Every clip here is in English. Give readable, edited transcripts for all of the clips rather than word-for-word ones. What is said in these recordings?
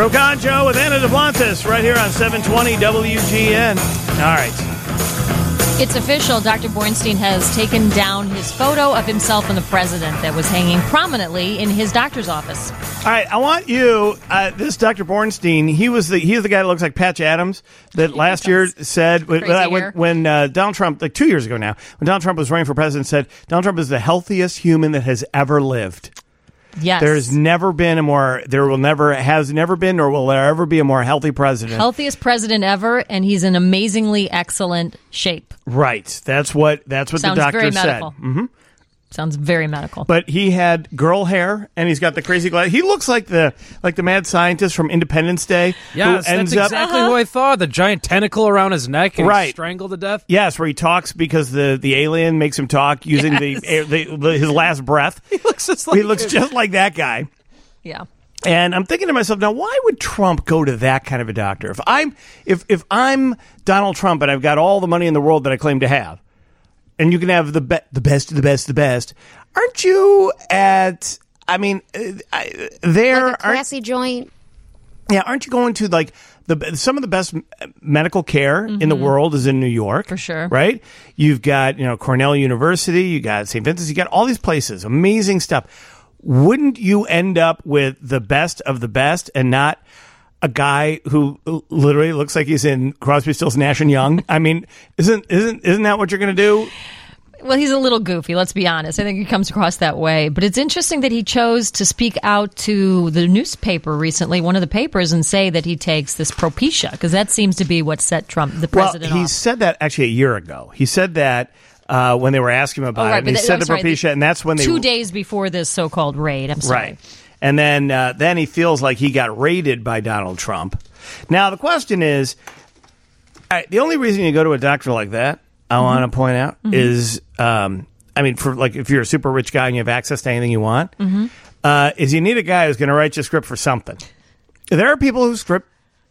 Rocanjo with Anna Duplantis right here on 720 WGN. All right. It's official. Dr. Bornstein has taken down his photo of himself and the president that was hanging prominently in his doctor's office. All right, I want you, this Dr. Bornstein, he's the guy that looks like Patch Adams that last year said, when Donald Trump, like 2 years ago now, when Donald Trump was running for president, said Donald Trump is the healthiest human that has ever lived. Yes. There has never been nor will there ever be a more healthy president. Healthiest president ever, and he's in amazingly excellent shape. Right. That's what the doctor very said. medical. Mm-hmm. Sounds very medical. But he had girl hair, and he's got the crazy glasses. He looks like the mad scientist from Independence Day. Yes, that's exactly who I thought. The giant tentacle around his neck and he's strangled to death. Yes, where he talks because the alien makes him talk using his last breath. He looks just like that guy. Yeah. And I'm thinking to myself, now, why would Trump go to that kind of a doctor? If I'm Donald Trump and I've got all the money in the world that I claim to have, and you can have the best, aren't you at? I mean, there like a classy joint. Yeah, aren't you going to like some of the best medical care in the world is in New York, for sure, right? You've got Cornell University, you got St. Vincent's, you got all these places, amazing stuff. Wouldn't you end up with the best of the best and not a guy who literally looks like he's in Crosby, Stills, Nash and Young? I mean, isn't that what you're going to do? Well, he's a little goofy, let's be honest. I think he comes across that way. But it's interesting that he chose to speak out to the newspaper recently, one of the papers, and say that he takes this Propecia, because that seems to be what set Trump, the president, off. He said that actually a year ago. He said that when they were asking him about it. He said the Propecia, and that's when 2 days before this so-called raid. I'm sorry. Right. And then he feels like he got raided by Donald Trump. Now, the question is, the only reason you go to a doctor like that, I want to point out, is, for like if you're a super rich guy and you have access to anything you want, is you need a guy who's going to write your script for something. There are people who script,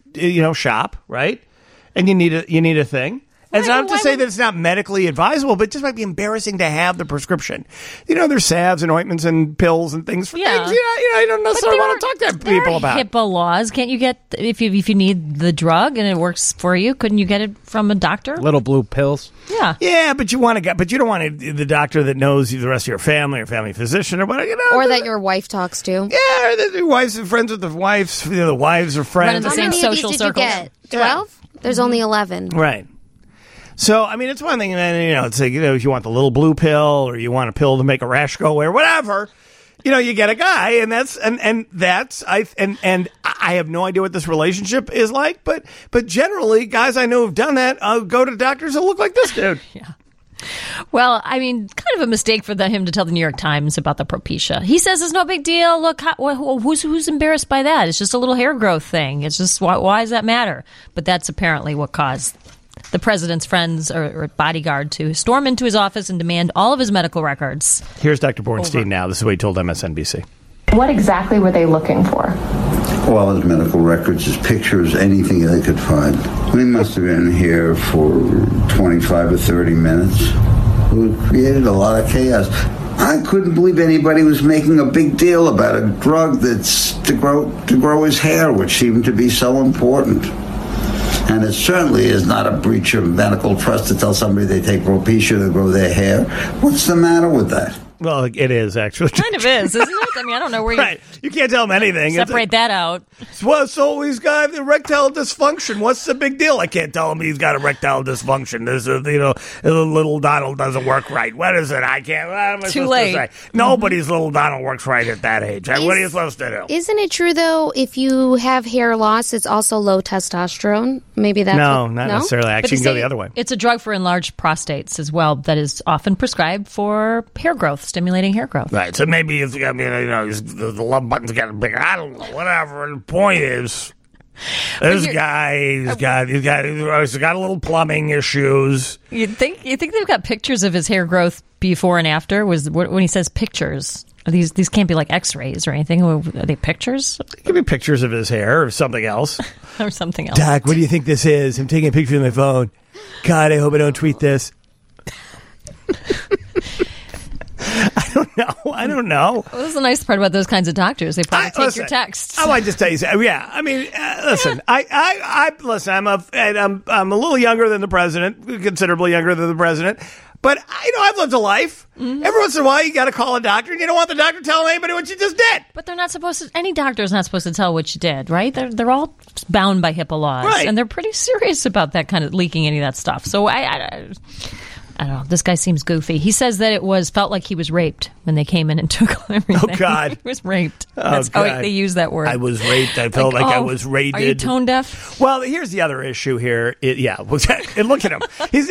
shop, right? And you need a thing. And it's not to say that it's not medically advisable, but it just might be embarrassing to have the prescription. There's salves and ointments and pills and things for things. You don't necessarily want to talk to people about. HIPAA laws. Can't you get if you need the drug and it works for you? Couldn't you get it from a doctor? Little blue pills. Yeah. Yeah, but you don't want the doctor that knows the rest of your family or family physician or whatever. Or that your wife talks to. Yeah, or that your wife's friends with the wives. The wives are friends. Running the same social circles. How many of these did you get? 12? There's only 11. Right. So, it's one thing, and then, it's like, if you want the little blue pill or you want a pill to make a rash go away or whatever, you get a guy, and I have no idea what this relationship is like, but generally, guys I know who've done that go to doctors that look like this dude. Yeah. Well, kind of a mistake for him to tell the New York Times about the Propecia. He says it's no big deal. Look, who's embarrassed by that? It's just a little hair growth thing. It's just, why does that matter? But that's apparently what caused the president's friends or bodyguard to storm into his office and demand all of his medical records. Here's Dr. Bornstein now. This is what he told MSNBC. What exactly were they looking for? Well, his medical records, his pictures, anything they could find. We must have been here for 25 or 30 minutes. We created a lot of chaos. I couldn't believe anybody was making a big deal about a drug that's to grow his hair, which seemed to be so important. And it certainly is not a breach of medical trust to tell somebody they take Propecia to grow their hair. What's the matter with that? Well, it is, actually. Kind of is, isn't it? I don't know where you... Right. You can't tell him anything. Separate that out. Well, so he's got erectile dysfunction. What's the big deal? I can't tell him he's got erectile dysfunction. There's little Donald doesn't work right. What is it? I can't... What am I Too late. To say? Nobody's little Donald works right at that age. What are you supposed to do? Isn't it true, though, if you have hair loss, it's also low testosterone? Maybe that's... Not necessarily. Actually, you can go the other way. It's a drug for enlarged prostates as well that is often prescribed for hair growth, stimulating hair growth. Right. So maybe it's, the love button's getting bigger. I don't know. Whatever. The point is, this guy, he's got a little plumbing issues. You think they've got pictures of his hair growth before and after? When he says pictures, these can't be like X-rays or anything. Are they pictures? It could be pictures of his hair or something else. Or something else. Doc, what do you think this is? I'm taking a picture of my phone. God, I hope I don't tweet this. I I don't know. Well, this is the nice part about those kinds of doctors. They probably take your texts. I might just tell you, yeah. I mean, listen. Listen. I'm a little younger than the president, considerably younger than the president. But I've lived a life. Mm-hmm. Every once in a while, you got to call a doctor, and you don't want the doctor telling anybody what you just did. But they're not supposed to. Any doctor is not supposed to tell what you did, right? They're all bound by HIPAA laws, right. And they're pretty serious about that kind of leaking any of that stuff. So I don't know. This guy seems goofy. He says that felt like he was raped when they came in and took everything. Oh, God. He was raped. That's how they use that word. I was raped. I felt like I was raided. Are you tone deaf? Well, here's the other issue here. And look at him.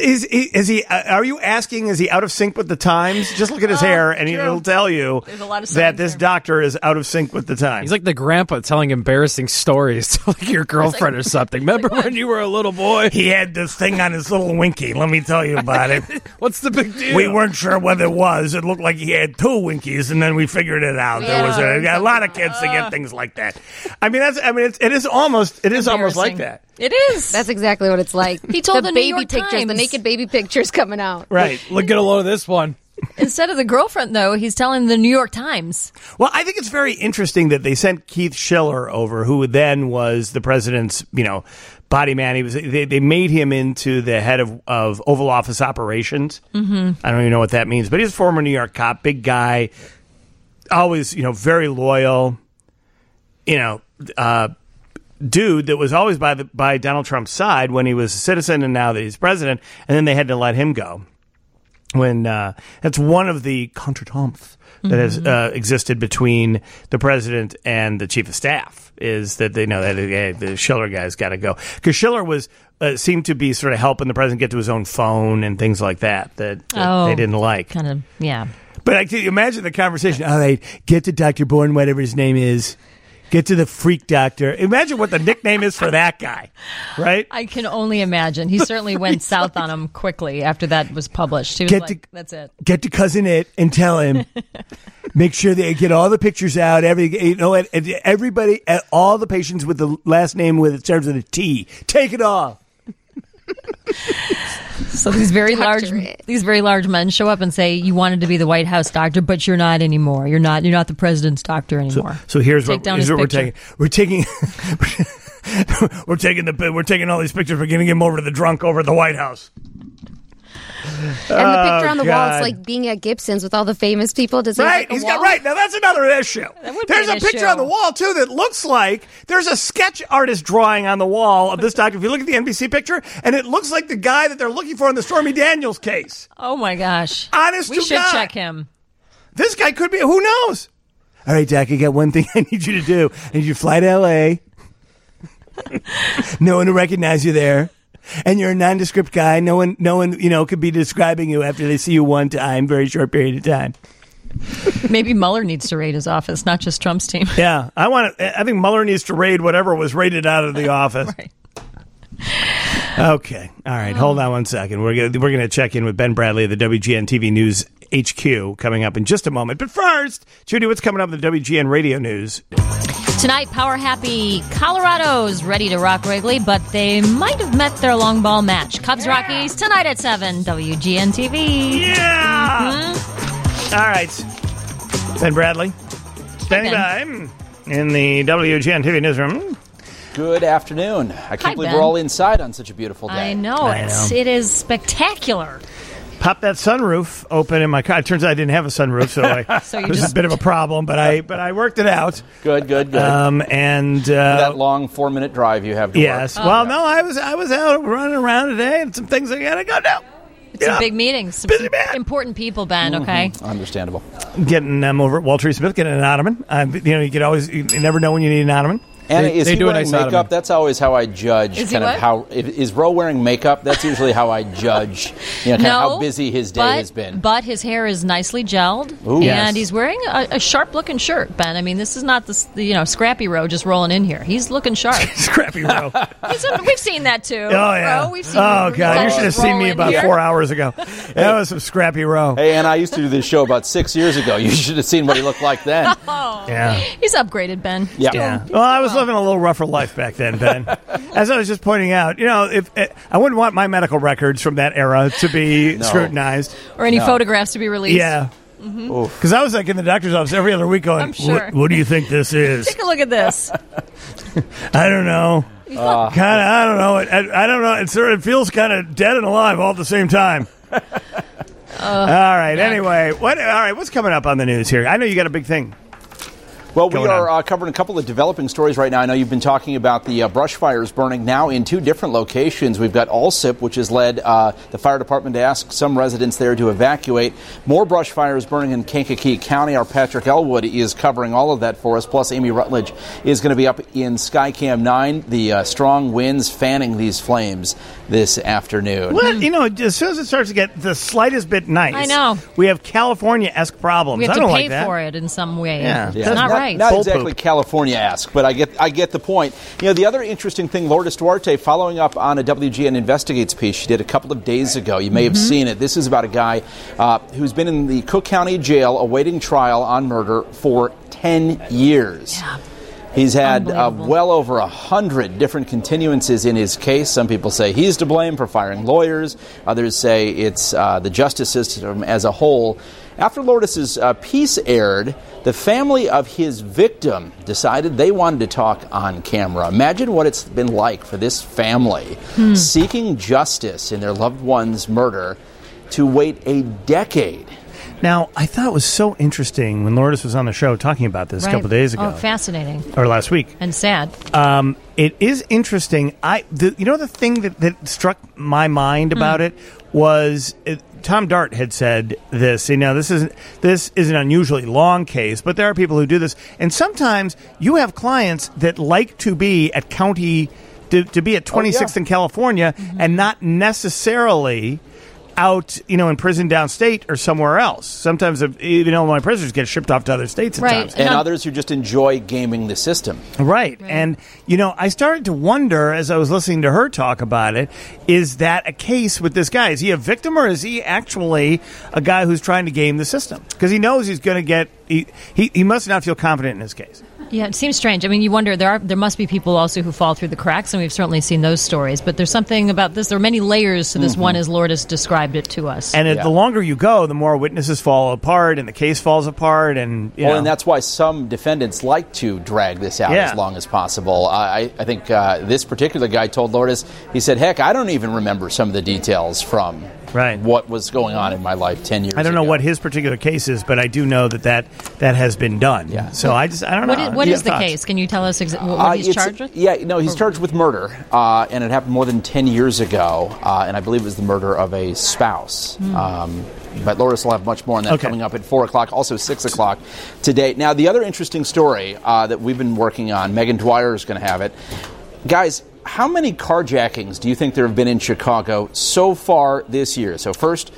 Are you asking, is he out of sync with the times? Just look at his hair, and he'll tell you that this doctor is out of sync with the times. He's like the grandpa telling embarrassing stories to like your girlfriend or something. Remember when you were a little boy? He had this thing on his little winky. Let me tell you about it. What's the big deal? We weren't sure what it was. It looked like he had 2 winkies, and then we figured it out. There was a lot of kids that get things like that. I mean, it is almost like that. It is. That's exactly what it's like. He told the New baby York pictures, Times. the naked baby pictures coming out. Right. Look at a load of this one. Instead of the girlfriend, though, he's telling the New York Times. Well, I think it's very interesting that they sent Keith Schiller over, who then was the president's, body man. They made him into the head of Oval Office operations. Mm-hmm. I don't even know what that means, but he's a former New York cop, big guy, always, very loyal, dude that was always by Donald Trump's side when he was a citizen and now that he's president, and then they had to let him go. When that's one of the contretemps that has existed between the president and the chief of staff is that they know that the Schiller guy's got to go, because Schiller seemed to be sort of helping the president get to his own phone and things like that they didn't like. Kind of, yeah. But I can imagine the conversation. All right, get to Dr. Bourne, whatever his name is. Get to the freak doctor. Imagine what the nickname is for that guy, right? I can only imagine. He certainly went south on him quickly after that was published. He was that's it. Get to Cousin It and tell him. Make sure they get all the pictures out. Everybody, all the patients with the last name it starts with a T. Take it all. So these very large men show up and say, "You wanted to be the White House doctor, but you're not anymore. You're not the president's doctor anymore." So here's what we're taking. We're taking all these pictures. We're going to give them over to the drunk over at the White House. And the picture on the wall, it's like being at Gibson's with all the famous people. Does he have like a wall? Right. Now that's another issue. There's a picture on the wall too that looks like there's a sketch artist drawing on the wall of this doctor. If you look at the NBC picture, and it looks like the guy that they're looking for in the Stormy Daniels case. Oh my gosh! Honest we to should God. Check him. This guy could be. Who knows? All right, Doc. I got one thing I need you to do. I need you to fly to L.A. No one will recognize you there. And you're a nondescript guy. No one, could be describing you after they see you one time, very short period of time. Maybe Mueller needs to raid his office, not just Trump's team. Yeah, I think Mueller needs to raid whatever was raided out of the office. Right. Okay, all right. Hold on one second. We're gonna check in with Ben Bradley of the WGN TV News HQ coming up in just a moment. But first, Judy, what's coming up in the WGN Radio News? Tonight, power-happy Colorado's ready to rock Wrigley, but they might have met their long ball match. Cubs Rockies tonight at 7, WGN TV. Yeah! Mm-hmm. All right. Ben Bradley, standing by in the WGN TV newsroom. Good afternoon. I can't believe Ben. We're all inside on such a beautiful day. I know. It is spectacular. Popped that sunroof open in my car. It turns out I didn't have a sunroof, so it was a bit of a problem, but I worked it out. Good. And that long 4-minute drive you have to yes. work. Well, no, I was out running around today, and some things I gotta go do. It's a big meeting. Some busy man. Important people, Ben. Okay. Understandable. Getting them over at Walter Smith, getting an ottoman. You never know when you need an ottoman. Anna, is they he do wearing nice makeup? ottoman. That's always how I judge. Is he what? Is Roe wearing makeup? That's usually how I judge. How busy his day has been. But his hair is nicely gelled, Ooh. and he's wearing a sharp-looking shirt. Ben, I mean, this is not the Scrappy Roe just rolling in here. He's looking sharp. Scrappy Roe. We've seen that too. Oh yeah. Roe, we've seen God, you should have seen me about 4 hours ago. That was some Scrappy Roe. Hey, and I used to do this show about 6 years ago. You should have seen what he looked like then. Yeah. He's upgraded, Ben. Yeah. Well, I was living a little rougher life back then, Ben. As I was just pointing out, if I wouldn't want my medical records from that era to be scrutinized. Or any photographs to be released. Yeah. Because I was like in the doctor's office every other week going, I'm sure. what do you think this is? Take a look at this. I don't know. I don't know. I don't know. It feels kind of dead and alive all at the same time. All right. Anyway, what's coming up on the news here? I know you got a big thing. Well, we are covering a couple of developing stories right now. I know you've been talking about the brush fires burning now in 2 different locations. We've got Alsip, which has led the fire department to ask some residents there to evacuate. More brush fires burning in Kankakee County. Our Patrick Elwood is covering all of that for us. Plus, Amy Rutledge is going to be up in Skycam 9. The strong winds fanning these flames this afternoon. Well, as soon as it starts to get the slightest bit nice, I know. We have California-esque problems. We have I to don't pay like that. for it in some way. Yeah. It's not right. Not exactly California-esque, but I get the point. The other interesting thing, Lourdes Duarte, following up on a WGN Investigates piece she did a couple of days ago. You may have seen it. This is about a guy who's been in the Cook County Jail awaiting trial on murder for 10 years. Yeah. He's had well over 100 different continuances in his case. Some people say he's to blame for firing lawyers. Others say it's the justice system as a whole. After Lourdes' piece aired, the family of his victim decided they wanted to talk on camera. Imagine what it's been like for this family seeking justice in their loved one's murder to wait a decade. Now, I thought it was so interesting when Lourdes was on the show talking about this a couple of days ago. Oh, fascinating. Or last week. And sad. It is interesting. The thing that struck my mind about it was Tom Dart had said this. This is an unusually long case, but there are people who do this. And sometimes you have clients that like to be at county, to be at 26th in California and not necessarily out, in prison downstate or somewhere else. Sometimes even Illinois prisoners get shipped off to other states at times. And others who just enjoy gaming the system. Right. And, I started to wonder as I was listening to her talk about it, is that a case with this guy? Is he a victim or is he actually a guy who's trying to game the system? Because he knows he's going to get... He must not feel confident in his case. Yeah, it seems strange. I mean, you wonder, there must be people also who fall through the cracks, and we've certainly seen those stories. But there's something about this. There are many layers to this one, as Lourdes described it to us. And the longer you go, the more witnesses fall apart, and the case falls apart. And and that's why some defendants like to drag this out as long as possible. I think this particular guy told Lourdes, he said, heck, I don't even remember some of the details from what was going on in my life 10 years ago. I don't know what his particular case is, but I do know that has been done. Yeah. So I don't know. What is the case? Can you tell us what he's charged with? Yeah, no, he's charged with murder, and it happened more than 10 years ago, and I believe it was the murder of a spouse. But Lourdes will have much more on that coming up at 4 o'clock, also 6 o'clock today. Now, the other interesting story that we've been working on, Megan Dwyer is going to have it. Guys, how many carjackings do you think there have been in Chicago so far this year? So first,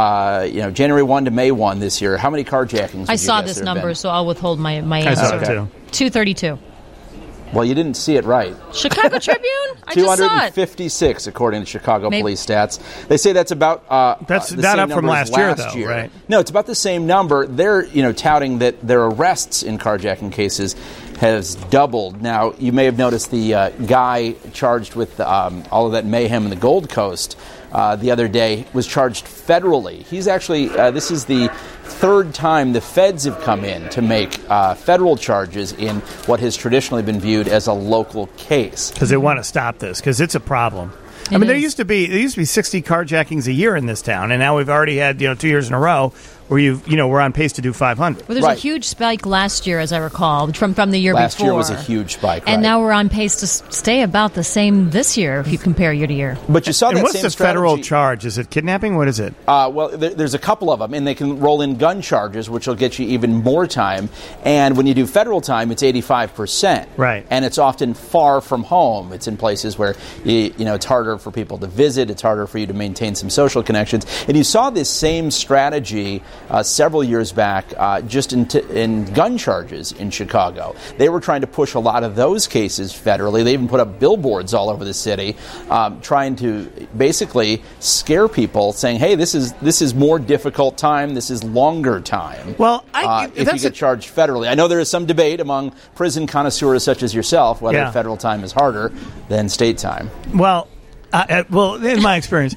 January 1 to May 1 this year, how many carjackings? I saw this number, so I'll withhold my answer. I saw it too. 232. Well, you didn't see it right. Chicago Tribune? I just saw it. 256, according to Chicago police stats. They say that's about that's the not same up from number as last year, though, right? No, it's about the same number. They're touting that their arrests in carjacking cases has doubled. Now, you may have noticed the guy charged with all of that mayhem in the Gold Coast the other day was charged federally. He's actually, this is the third time the feds have come in to make federal charges in what has traditionally been viewed as a local case. Because they want to stop this, because it's a problem. There used to be 60 carjackings a year in this town, and now we've already had 2 years in a row where we're on pace to do 500. Well, there's a huge spike last year, as I recall, from the year last before. Last year was a huge spike, and now we're on pace to stay about the same this year if you compare year to year. But you saw that what's same the federal charge? Is it kidnapping? What is it? Well, there's a couple of them, and they can roll in gun charges, which will get you even more time. And when you do federal time, it's 85%. Right. And it's often far from home. It's in places where it's harder for people to visit. It's harder for you to maintain some social connections. And you saw this same strategy several years back just in gun charges in Chicago. They were trying to push a lot of those cases federally. They even put up billboards all over the city trying to basically scare people, saying, hey, this is more difficult time, this is longer time. Well, if you get charged federally. I know there is some debate among prison connoisseurs such as yourself whether federal time is harder than state time. Well, Well, in my experience,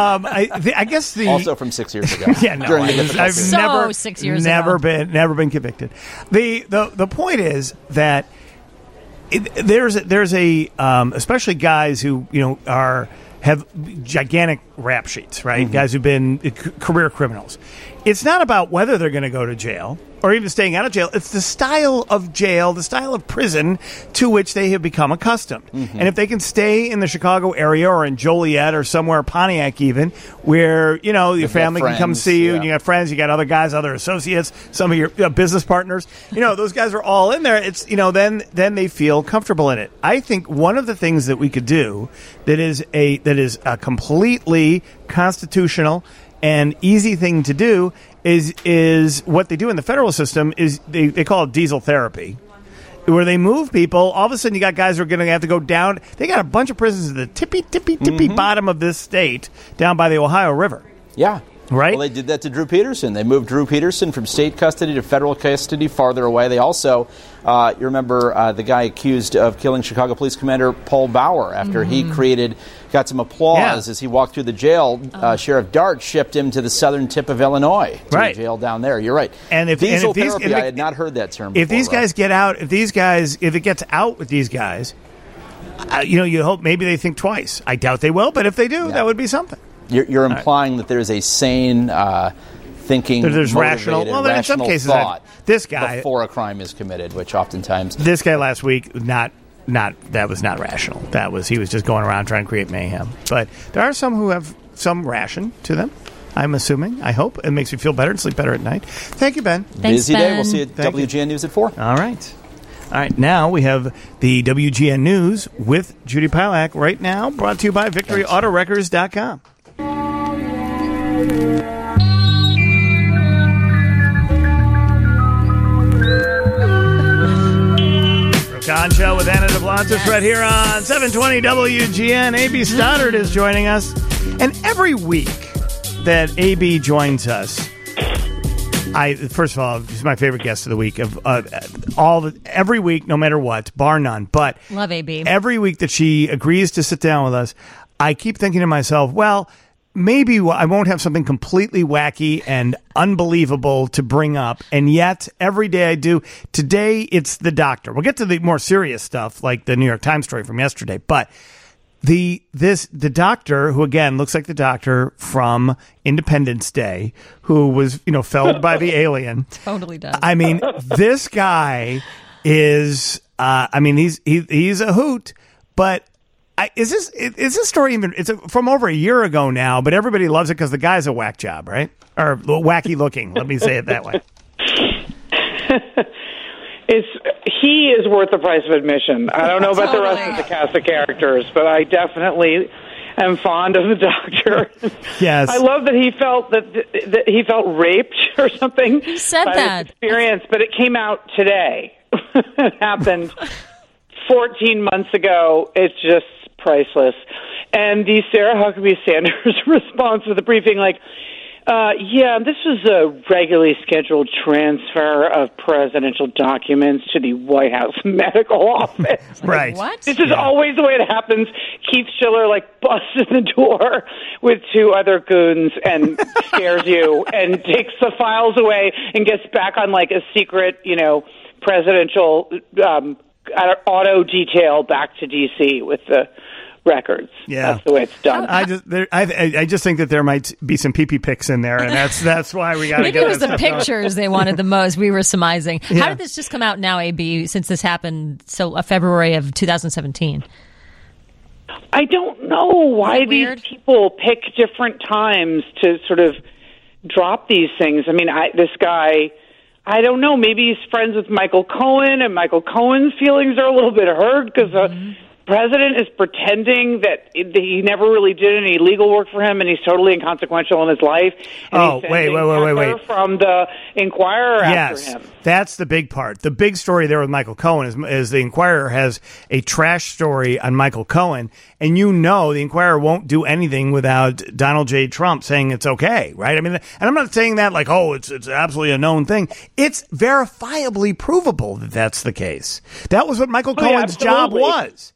I guess also from 6 years ago. Yeah, no, I've So never 6 years never ago. never been convicted. The point is that there's a especially guys who have gigantic rap sheets, right? Mm-hmm. Guys who've been career criminals. It's not about whether they're going to go to jail or even staying out of jail. It's the style of jail, the style of prison to which they have become accustomed. Mm-hmm. And if they can stay in the Chicago area or in Joliet or somewhere, Pontiac even, where, your family can come see you and you got friends, you got other guys, other associates, some of your business partners, those guys are all in there. It's, then they feel comfortable in it. I think one of the things that we could do that is a completely constitutional and easy thing to do is what they do in the federal system is they call it diesel therapy, where they move people. All of a sudden, you got guys who are going to have to go down. They got a bunch of prisons at the tippy bottom of this state down by the Ohio River. Yeah. Right? Well, they did that to Drew Peterson. They moved Drew Peterson from state custody to federal custody farther away. They also, you remember the guy accused of killing Chicago Police Commander Paul Bauer after he got some applause as he walked through the jail. Sheriff Dart shipped him to the southern tip of Illinois to a jail down there. You're right. And if diesel these, therapy, I had not heard that term before. If these guys get out, if it gets out with these guys, you hope maybe they think twice. I doubt they will, but if they do, that would be something. You're implying that there's a sane thinking, there's rational. Well, in some cases, thought this guy before a crime is committed, which oftentimes this guy last week that was not rational. He was just going around trying to create mayhem. But there are some who have some ration to them. I'm assuming. I hope it makes me feel better and sleep better at night. Thank you, Ben. Thanks, Busy Ben. day. We'll see you at WGN News at 4. All right, now we have the WGN News with Judy Pilak right now, brought to you by VictoryAutoWreckers.com. Con Show with Anna DeBlantis right here on 720 WGN. A.B. Stoddard is joining us. And every week that A.B. joins us, first of all, he's my favorite guest of the week. Every week, no matter what, bar none. But love A.B. Every week that she agrees to sit down with us, I keep thinking to myself, well, maybe I won't have something completely wacky and unbelievable to bring up, and yet every day I do. Today, it's the doctor. We'll get to the more serious stuff, like the New York Times story from yesterday, but the doctor, who again looks like the doctor from Independence Day, who was felled by the alien. Totally does. I mean, this guy is. He's a hoot, but. Is this story even? It's from over a year ago now, but everybody loves it because the guy's a whack job, right? Or wacky looking. Let me say it that way. He is worth the price of admission. I don't know about the rest of the cast of characters, but I definitely am fond of the doctor. Yes, I love that he felt that he felt raped or something. He said by that his experience, but it came out today. It happened 14 months ago. It's just priceless. And the Sarah Huckabee Sanders response to the briefing, this was a regularly scheduled transfer of presidential documents to the White House medical office. Right. What? This is always the way it happens. Keith Schiller busts in the door with two other goons and scares you and takes the files away and gets back on a secret, presidential auto detail back to D.C. with the records. Yeah, that's the way it's done. I just think that there might be some pee-pee pics in there, and that's why we got to Maybe get it was the stuff pictures they wanted the most. We were surmising. Yeah. How did this just come out now, AB? Since this happened February of 2017. I don't know why these people pick different times to sort of drop these things. I mean, this guy. I don't know. Maybe he's friends with Michael Cohen, and Michael Cohen's feelings are a little bit hurt because the president is pretending that he never really did any legal work for him, and he's totally inconsequential in his life. And wait. From the Inquirer after him. That's the big part. The big story there with Michael Cohen is the Inquirer has a trash story on Michael Cohen, and the Inquirer won't do anything without Donald J. Trump saying it's okay, right? I mean, and I'm not saying that it's absolutely a known thing. It's verifiably provable that that's the case. That was what Michael Cohen's job was.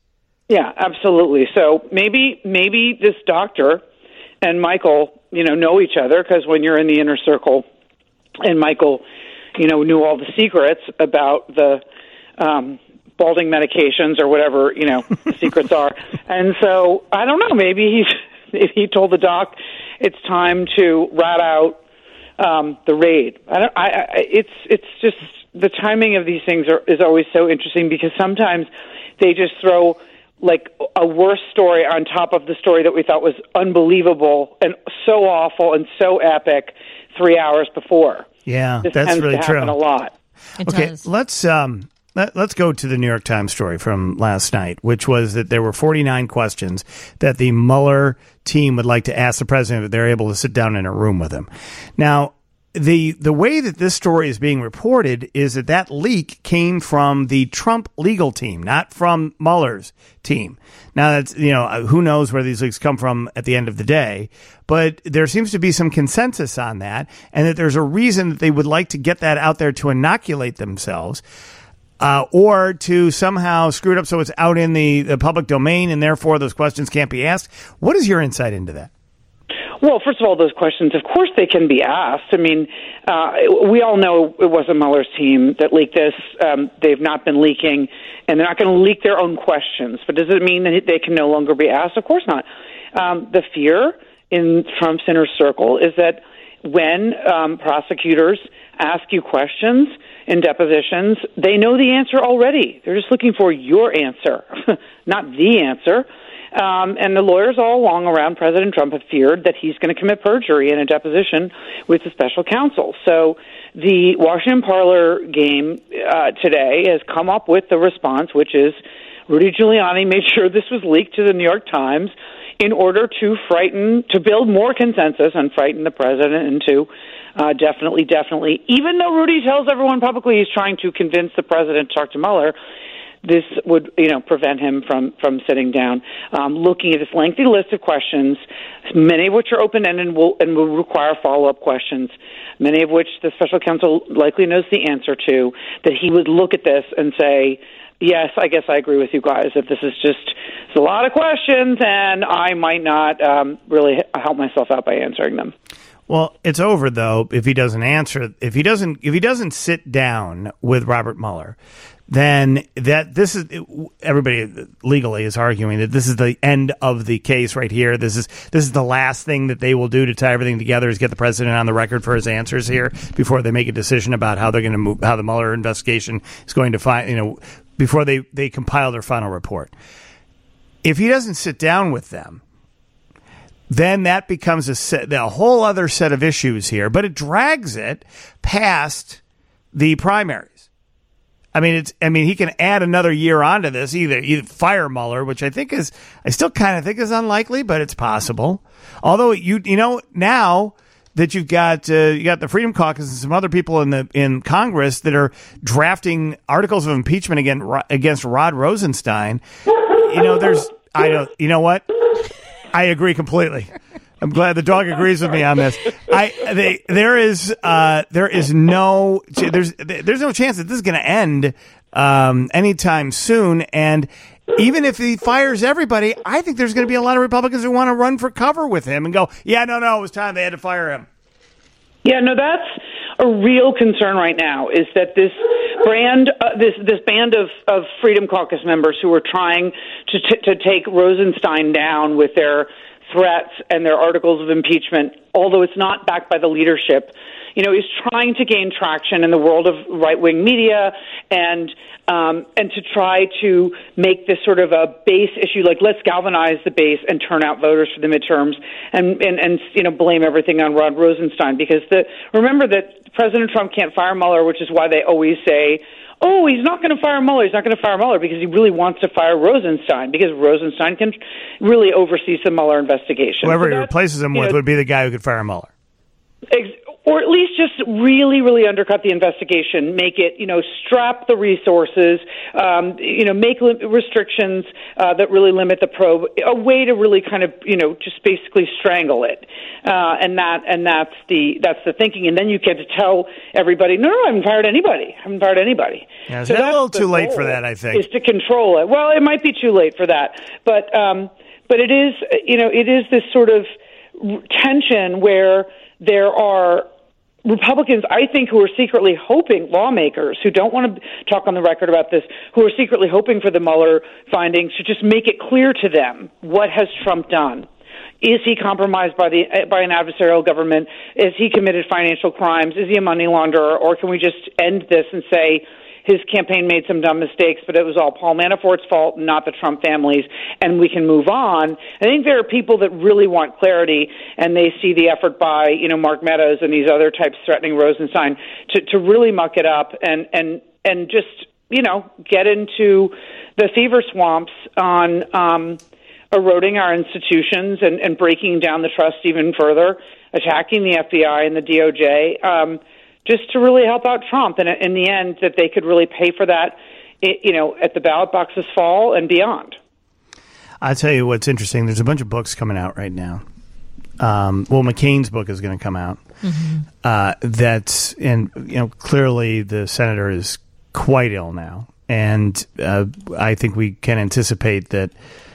Yeah, absolutely. So maybe this doctor and Michael, know each other, because when you're in the inner circle, and Michael, knew all the secrets about the balding medications or whatever, the secrets are. And so I don't know. Maybe he told the doc it's time to rat out the raid. It's just the timing of these things is always so interesting, because sometimes they just throw like a worse story on top of the story that we thought was unbelievable and so awful and so epic 3 hours before. Yeah, this that's tends really to happen true. A lot. Okay, let's go to the New York Times story from last night, which was that there were 49 questions that the Mueller team would like to ask the president if they're able to sit down in a room with him. Now, the way that this story is being reported is that leak came from the Trump legal team, not from Mueller's team. Now, that's, who knows where these leaks come from at the end of the day, but there seems to be some consensus on that, and that there's a reason that they would like to get that out there to inoculate themselves, or to somehow screw it up so it's out in the public domain, and therefore those questions can't be asked. What is your insight into that? Well, first of all, those questions, of course, they can be asked. I mean, we all know it wasn't Mueller's team that leaked this. They've not been leaking, and they're not going to leak their own questions. But does it mean that they can no longer be asked? Of course not. The fear in Trump's inner circle is that when prosecutors ask you questions in depositions, they know the answer already. They're just looking for your answer, not the answer. And the lawyers all along around President Trump have feared that he's going to commit perjury in a deposition with the special counsel. So the Washington Parlor game today has come up with the response, which is Rudy Giuliani made sure this was leaked to the New York Times in order to build more consensus and frighten the president into definitely, even though Rudy tells everyone publicly he's trying to convince the president to talk to Mueller, this would, prevent him from sitting down, looking at this lengthy list of questions, many of which are open-ended and will require follow-up questions, many of which the special counsel likely knows the answer to, that he would look at this and say, yes, I guess I agree with you guys that this is it's a lot of questions, and I might not really help myself out by answering them. Well, it's over though if he doesn't answer. If he doesn't sit down with Robert Mueller, then everybody legally is arguing that this is the end of the case right here. This is the last thing that they will do to tie everything together, is get the president on the record for his answers here before they make a decision about how they're going to move, how the Mueller investigation is going to find, before they compile their final report. If he doesn't sit down with them, then that becomes a whole other set of issues here, but it drags it past the primaries. I mean, he can add another year onto this, either fire Mueller, which I still kind of think is unlikely, but it's possible. Although now that you've got the Freedom Caucus and some other people in Congress that are drafting articles of impeachment against Rod Rosenstein, you know what? I agree completely. I'm glad the dog agrees with me on this. There's no chance that this is going to end anytime soon. And even if he fires everybody, I think there's going to be a lot of Republicans who want to run for cover with him and go, yeah, no, it was time. They had to fire him. Yeah, no, that's a real concern right now, is that this band of Freedom Caucus members who are trying to take Rosenstein down with their threats and their articles of impeachment, although it's not backed by the leadership, is trying to gain traction in the world of right-wing media and to try to make this sort of a base issue, like let's galvanize the base and turn out voters for the midterms and blame everything on Rod Rosenstein, because remember that President Trump can't fire Mueller, which is why they always say, oh, he's not going to fire Mueller. He's not going to fire Mueller because he really wants to fire Rosenstein, because Rosenstein can really oversee the Mueller investigation. Whoever he replaces him with would be the guy who could fire Mueller. Or or at least just really, really undercut the investigation, make it, strap the resources, make restrictions that really limit the probe, a way to really kind of, just basically strangle it. And that's the thinking. And then you get to tell everybody, no, I haven't fired anybody. Yeah, it's a little too late for that, I think. Is to control it. Well, it might be too late for that. But it is, it is this sort of tension where there are Republicans, I think, who are secretly hoping, lawmakers who don't want to talk on the record about this, who are secretly hoping for the Mueller findings to just make it clear to them, what has Trump done? Is he compromised by an adversarial government? Is he committed financial crimes? Is he a money launderer? Or can we just end this and say his campaign made some dumb mistakes, but it was all Paul Manafort's fault, not the Trump family's, and we can move on? I think there are people that really want clarity, and they see the effort by, Mark Meadows and these other types threatening Rosenstein to really muck it up and just, get into the fever swamps on eroding our institutions and breaking down the trust even further, attacking the FBI and the DOJ, just to really help out Trump. And in the end, that they could really pay for that, at the ballot box this fall and beyond. I'll tell you what's interesting. There's a bunch of books coming out right now. McCain's book is going to come out. Mm-hmm. Clearly the senator is quite ill now. And I think we can anticipate that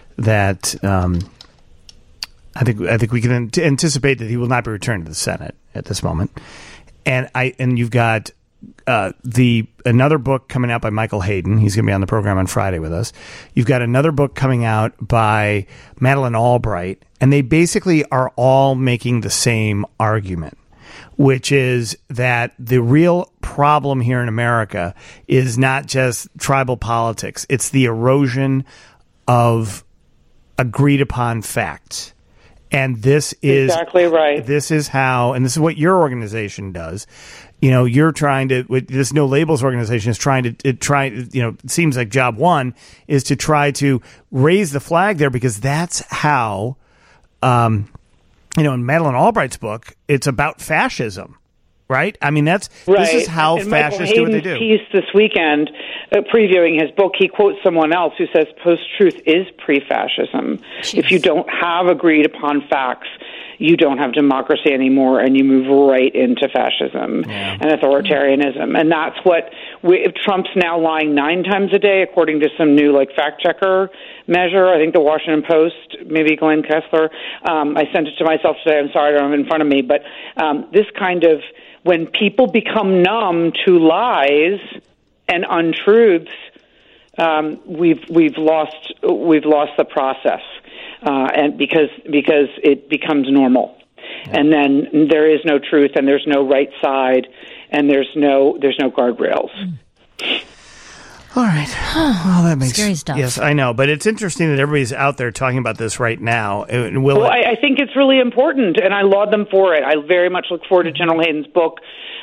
I think we can anticipate that he will not be returned to the Senate at this moment. And you've got another book coming out by Michael Hayden. He's going to be on the program on Friday with us. You've got another book coming out by Madeleine Albright, and they basically are all making the same argument, which is that the real problem here in America is not just tribal politics. It's the erosion of agreed upon facts. And this is exactly right. This is how, and this is what your organization does. You're trying to, with this No Labels organization is trying to, it seems like job one is to try to raise the flag there, because that's how, in Madeleine Albright's book, it's about fascism. Right? I mean, this is how fascists do what they do. Michael Hayden's piece this weekend, previewing his book, he quotes someone else who says post-truth is pre-fascism. Jeez. If you don't have agreed upon facts, you don't have democracy anymore, and you move right into fascism and authoritarianism. And that's what Trump's now lying 9 times a day, according to some new fact-checker measure. I think the Washington Post, maybe Glenn Kessler. I sent it to myself today. I'm sorry I don't have it in front of me. But this kind of, when people become numb to lies and untruths, we've lost the process, and because it becomes normal, and then there is no truth, and there's no right side, and there's no guardrails. All right. Well, that makes scary stuff. Yes, I know, but it's interesting that everybody's out there talking about this right now. I think it's really important, and I laud them for it. I very much look forward to General Hayden's book.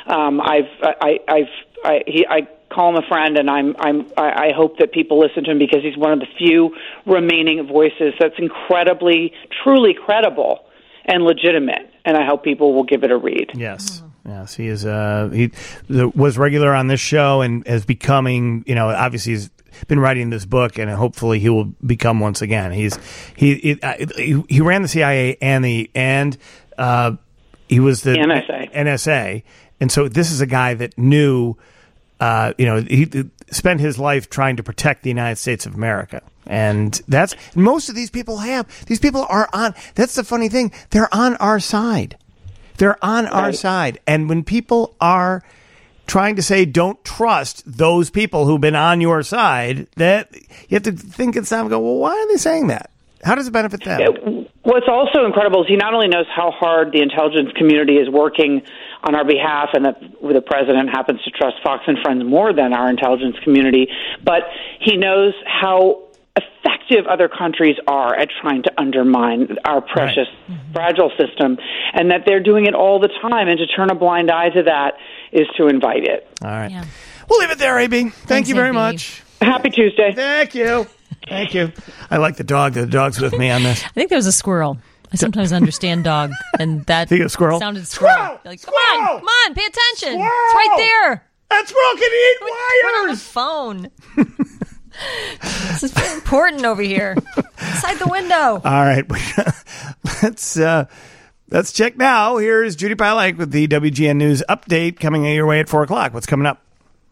I call him a friend, and I hope that people listen to him, because he's one of the few remaining voices that's incredibly, truly credible and legitimate. And I hope people will give it a read. Yes. Yes, he is. He was regular on this show and is becoming. Obviously, he's been writing this book, and hopefully, he will become once again. He ran the CIA and he was the NSA, and so this is a guy that knew. He spent his life trying to protect the United States of America, and most of these people have. These people are on. That's the funny thing. They're on our side. They're on our side. And when people are trying to say don't trust those people who've been on your side, that you have to think and go, well, why are they saying that? How does it benefit them? What's also incredible is he not only knows how hard the intelligence community is working on our behalf, and that the president happens to trust Fox and Friends more than our intelligence community, but he knows how effective other countries are at trying to undermine our precious, fragile system, and that they're doing it all the time, and to turn a blind eye to that is to invite it. All right. Yeah. We'll leave it there, AB. Thank you very much. Happy Tuesday. Thank you. Thank you. I like the dog. The dog's with me on this. I think there was a squirrel. I sometimes understand dog, and that Think of squirrel? sounded squirrel. Squirrel! Like, Squirrel! come on, pay attention. Squirrel! It's right there. That squirrel can eat We're on the wires! phone. This is very important over here. Inside the window. All right. Let's check now. Here's Judy Pielak with the WGN News update coming your way at 4 o'clock. What's coming up?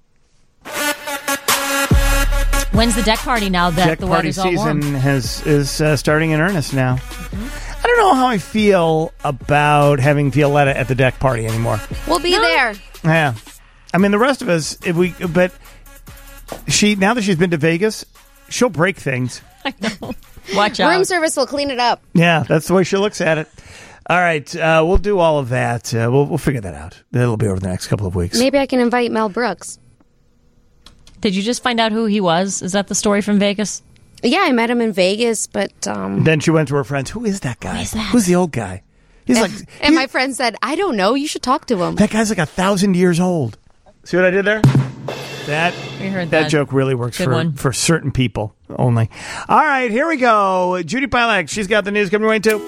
When's the deck party now that Deck the party weather's all season warm? is starting in earnest now. I don't know how I feel about having Violetta at the deck party anymore. We'll be there. Yeah. I mean, the rest of us, but now that she's been to Vegas, she'll break things. I know. Watch out. Room service will clean it up. Yeah, that's the way she looks at it. All right, we'll do all of that. We'll figure that out. That'll be over the next couple of weeks. Maybe I can invite Mel Brooks. Did you just find out who he was? Is that the story from Vegas? Yeah, I met him in Vegas, but... Then she went to her friends. Who is that guy? Who is that? Who's the old guy? He's and my friend said, I don't know. You should talk to him. That guy's like 1,000 years old. See what I did there? We heard that joke really works for certain people only. All right, here we go. Judy Pielak, she's got the news coming your way too.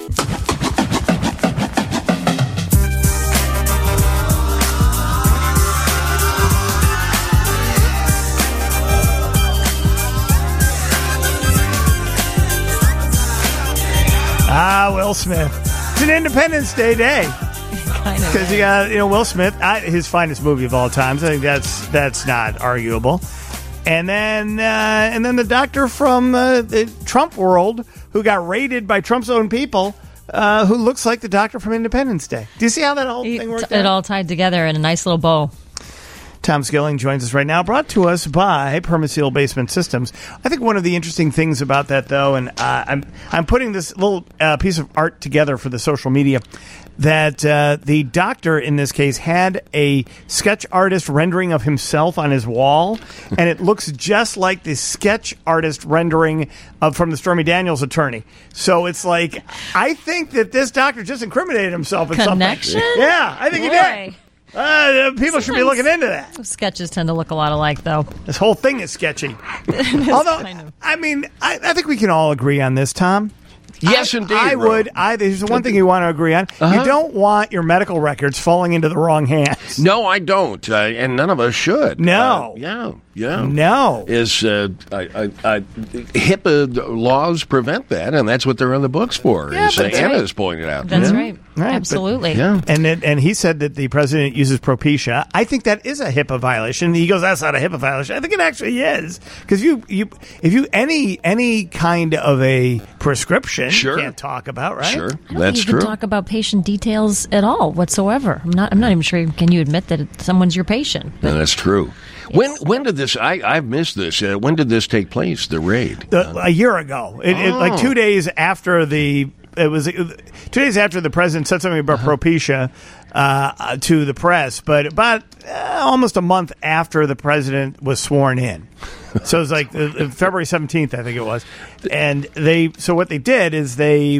Will Smith. It's an Independence Day day. Because you got, Will Smith, his finest movie of all time. So I think that's not arguable. And then the doctor from the Trump world who got raided by Trump's own people, who looks like the doctor from Independence Day. Do you see how that whole thing worked out? It all tied together in a nice little bow. Tom Skilling joins us right now, brought to us by Permaseal Basement Systems. I think one of the interesting things about that, though, and I'm putting this little piece of art together for the social media, that the doctor in this case had a sketch artist rendering of himself on his wall, and it looks just like the sketch artist rendering from the Stormy Daniels attorney. So it's like, I think that this doctor just incriminated himself in Connection? something. Yeah, I think he did. People should be looking into that. Sketches tend to look a lot alike, though. This whole thing is sketchy. Although, I mean, I think we can all agree on this, Tom. Yes, indeed. I would. There's one thing you want to agree on. You don't want your medical records falling into the wrong hands. No, I don't. And none of us should. No. Yeah. No. HIPAA laws prevent that, and that's what they're on the books for, as Anna's pointed out. That's right. Absolutely. And he said that the president uses Propecia. I think that is a HIPAA violation. He goes, that's not a HIPAA violation. I think it actually is. Because if you any kind of a prescription, you can't talk about, right? Sure, I don't even talk about patient details at all whatsoever. I'm not even sure. Can you admit that someone's your patient? No, that's true. When did this? I've missed this. When did this take place? The raid? A year ago. Like 2 days after the. It was 2 days after the president said something about Propecia to the press, but about almost a month after the president was sworn in. So it was like February 17th, I think it was. And what they did is you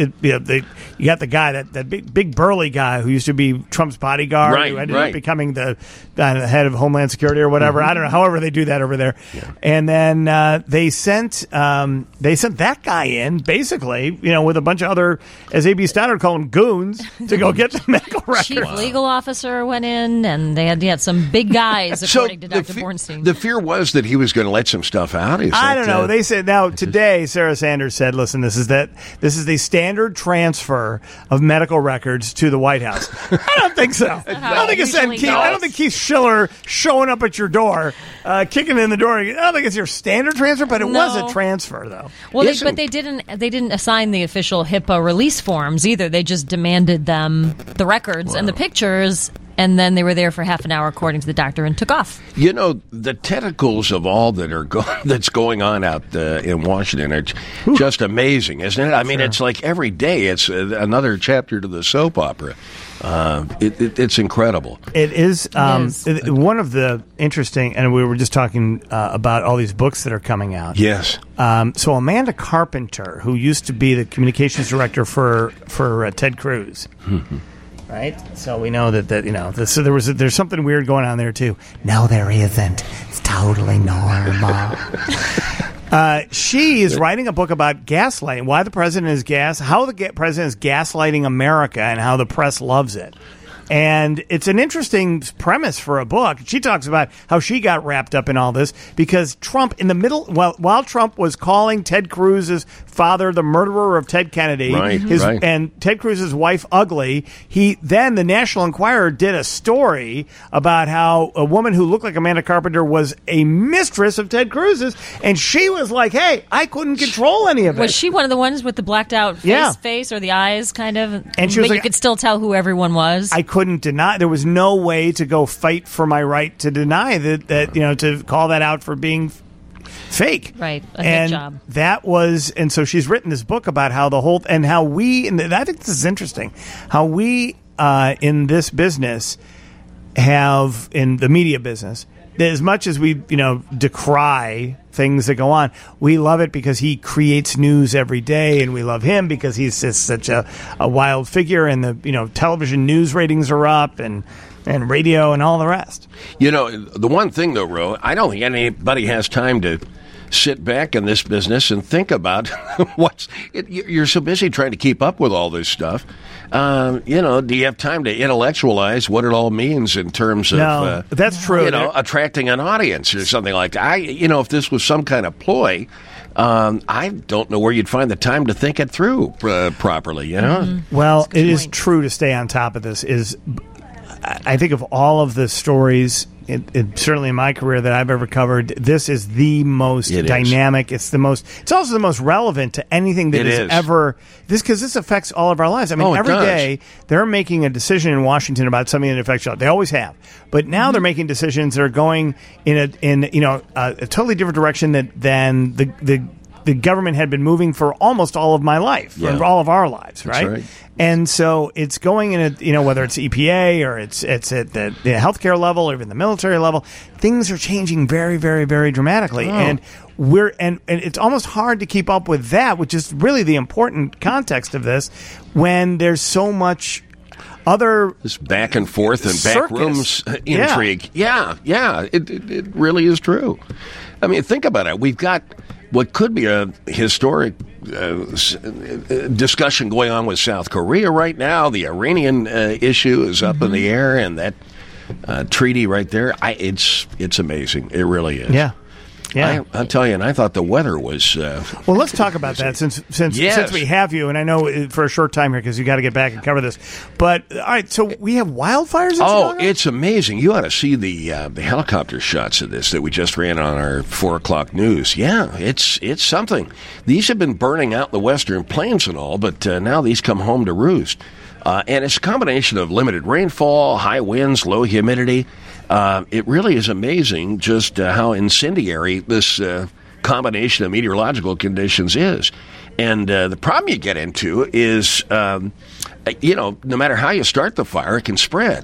got the guy, that big burly guy who used to be Trump's bodyguard, who ended up becoming the head of Homeland Security or whatever. I don't know, however they do that over there. Yeah. And then they sent that guy in, basically, with a bunch of other, as A.B. Stoddard called them, goons, to go get the medical records. Chief legal officer went in, and they had some big guys, according to Dr. Bornstein. The fear was that he was going to let some stuff out. I don't know. They said now today. Sarah Sanders said, "Listen, this is the standard transfer of medical records to the White House." I don't think so. I don't think Keith Schiller showing up at your door, kicking in the door. I don't think it's your standard transfer, but it was a transfer, though. Well, but they didn't assign the official HIPAA release forms either. They just demanded the records and the pictures. And then they were there for half an hour, according to the doctor, and took off. The tentacles of all that's going on out in Washington are just amazing, isn't it? I mean, it's like every day it's another chapter to the soap opera. It's incredible. It is. One of the interesting, and we were just talking about all these books that are coming out. Yes. So Amanda Carpenter, who used to be the communications director for Ted Cruz. Right, so we know that so there's something weird going on there too. No, there isn't. It's totally normal. She is writing a book about gaslighting, why the president is how the president is gaslighting America and how the press loves it. And it's an interesting premise for a book. She talks about how she got wrapped up in all this because Trump, in the middle, while Trump was calling Ted Cruz's father the murderer of Ted Kennedy, and Ted Cruz's wife ugly, then the National Enquirer did a story about how a woman who looked like Amanda Carpenter was a mistress of Ted Cruz's, and she was like, "Hey, I couldn't control any of it." Was she one of the ones with the blacked out face or the eyes, kind of? And she was but like, you could still tell who everyone was. I couldn't deny. There was no way to go fight for my right to deny that to call that out for being fake. Right. A and hit job. That was, and so she's written this book about how the whole, and how we, and I think this is interesting, how we in this business have, in the media business, as much as we, decry things that go on, we love it because he creates news every day, and we love him because he's just such a wild figure, and the television news ratings are up, and radio and all the rest. The one thing though, Ro, I don't think anybody has time to sit back in this business and think about you're so busy trying to keep up with all this stuff. Do you have time to intellectualize what it all means in terms of that's true. Attracting an audience or something like that? If this was some kind of ploy, I don't know where you'd find the time to think it through properly. Well, it is true to stay on top of this. I think of all of the stories, certainly in my career that I've ever covered, this is the most dynamic. It's also the most relevant to anything that is ever because this affects all of our lives. I mean, every day they're making a decision in Washington about something that affects you. They always have, but now they're making decisions that are going in a totally different direction than the government had been moving for almost all of my life, for all of our lives, right? That's right. And so it's going in whether it's EPA or it's at the healthcare level or even the military level, things are changing very, very, very dramatically. And and it's almost hard to keep up with that, which is really the important context of this, when there's so much this back and forth and back rooms intrigue. Yeah, it really is true. I mean, think about it. We've got what could be a historic discussion going on with South Korea right now. The Iranian issue is up in the air, and that treaty right there, it's amazing. It really is. Yeah. I'll tell you, and I thought the weather was... well, let's talk about that since we have you, and I know for a short time here because you got to get back and cover this. But, all right, so we have wildfires in Chicago? It's amazing. You ought to see the helicopter shots of this that we just ran on our 4 o'clock news. Yeah, it's something. These have been burning out in the Western Plains and all, but now these come home to roost. And it's a combination of limited rainfall, high winds, low humidity. It really is amazing just how incendiary this combination of meteorological conditions is. And the problem you get into is, no matter how you start the fire, it can spread.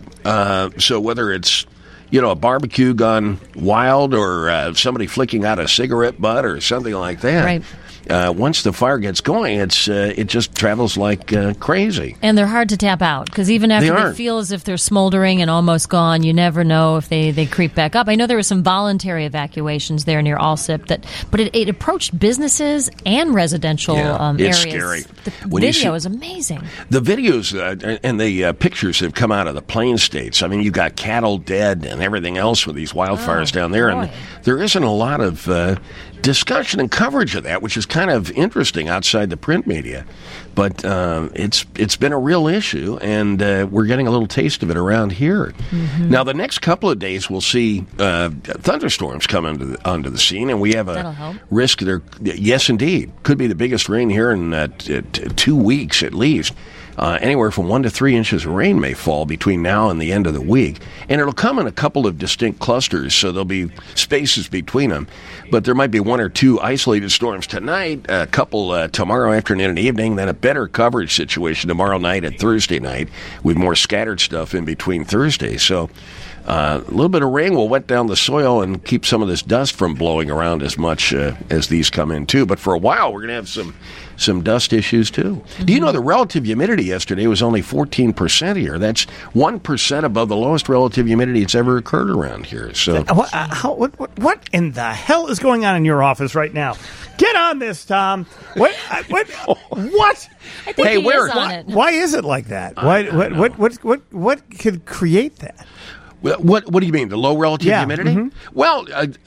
So whether it's, a barbecue gone wild or somebody flicking out a cigarette butt or something like that. Right. Once the fire gets going, it just travels like crazy. And they're hard to tap out because even after they feel as if they're smoldering and almost gone, you never know if they creep back up. I know there were some voluntary evacuations there near Alsip, but it approached businesses and residential areas. It's scary. The video is amazing. The videos and the pictures have come out of the Plains states. I mean, you've got cattle dead and everything else with these wildfires down there, and there isn't a lot of discussion and coverage of that, which is kind of interesting outside the print media. But it's been a real issue, and we're getting a little taste of it around here. Mm-hmm. Now, the next couple of days, we'll see thunderstorms come onto the scene, and we have a risk there. Yes, indeed. Could be the biggest rain here in 2 weeks at least. Anywhere from 1 to 3 inches of rain may fall between now and the end of the week. And it'll come in a couple of distinct clusters, so there'll be spaces between them. But there might be 1 or 2 isolated storms tonight, a couple tomorrow afternoon and evening, then a better coverage situation tomorrow night and Thursday night with more scattered stuff in between Thursday. So a little bit of rain will wet down the soil and keep some of this dust from blowing around as much as these come in, too. But for a while, we're going to have some some dust issues too. Do you know the relative humidity yesterday was only 14% here? That's 1% above the lowest relative humidity that's ever occurred around here. So what in the hell is going on in your office right now? Get on this, Tom. What? I think hey, he is on it. Why is it like that? What could create that? What do you mean? The low relative humidity? Mm-hmm. Well,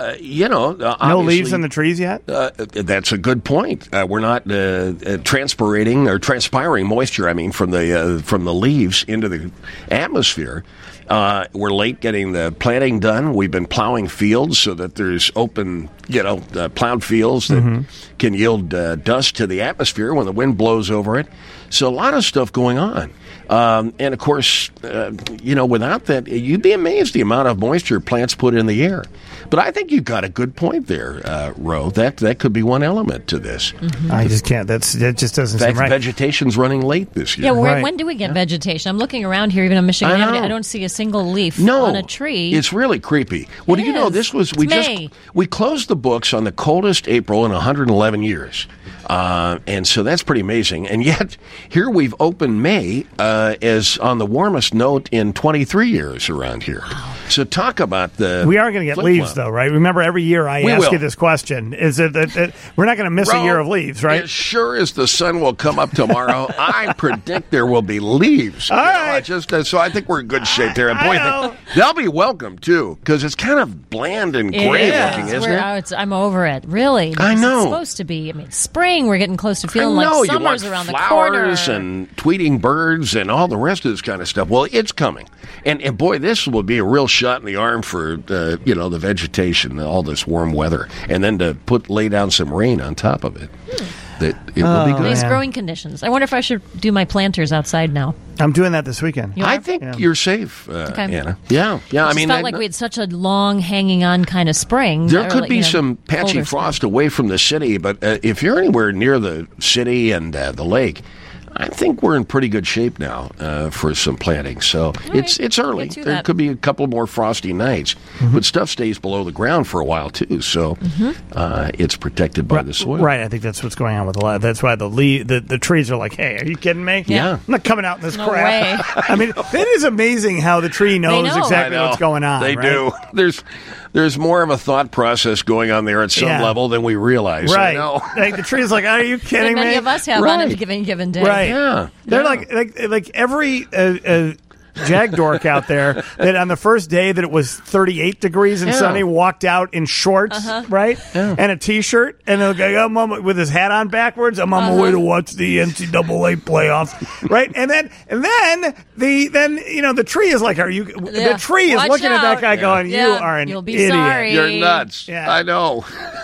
no leaves in the trees yet? That's a good point. We're not transpiring moisture. From the leaves into the atmosphere. We're late getting the planting done. We've been plowing fields so that there's open, plowed fields that can yield dust to the atmosphere when the wind blows over it. So a lot of stuff going on. And of course, without that, you'd be amazed the amount of moisture plants put in the air. But I think you've got a good point there, Ro. That could be one element to this. I just can't. That just doesn't seem right. Vegetation's running late this year. Yeah, when do we get vegetation? I'm looking around here, even on Michigan Avenue. I don't see a single leaf on a tree. It's really creepy. Well, do you know this was we closed the books on the coldest April in 111 years. And so that's pretty amazing. And yet, here we've opened May as on the warmest note in 23 years around here. So talk about the... We are going to get leaves, though, right? Remember, every year I ask you this question. Is it that we're not going to miss a year of leaves, right? As sure as the sun will come up tomorrow, I predict there will be leaves. All right. So I think we're in good shape there. And boy, they'll be welcome, too, because it's kind of bland and gray looking, isn't it? I'm over it, really. I know. It's supposed to be, spring, we're getting close to feeling like summer's around the corner. Flowers and tweeting birds and all the rest of this kind of stuff. Well, it's coming. And boy, this will be a real shot in the arm for, the vegetation, all this warm weather. And then to lay down some rain on top of it. That it will be good. Nice growing conditions. I wonder if I should do my planters outside now. I'm doing that this weekend. I think you're safe, Anna. Yeah. It felt like we had such a long hanging on kind of spring. There could be some patchy frost away from the city, but if you're anywhere near the city and the lake, I think we're in pretty good shape now for some planting. So it's early. There could be a couple more frosty nights, but stuff stays below the ground for a while too. So it's protected by the soil. Right. I think that's what's going on with a lot. That's why the trees are like, "Hey, are you kidding me? Yeah. I'm not coming out in this crap." Way. I mean, it is amazing how the tree knows exactly what's going on. They do. There's more of a thought process going on there at some level than we realize. Right. I know. Like the tree's like, are you kidding me? Many of us have on a given day. Right. Yeah. They're like every jag dork out there that on the first day that it was 38 degrees and sunny walked out in shorts, right? Yeah. And a T-shirt, and they'll go, with his hat on backwards, I'm on my way to watch the NCAA playoffs, right? And then the tree is like, the tree is looking at that guy going, you are an You'll be idiot. sorry. You're nuts. Yeah. I know.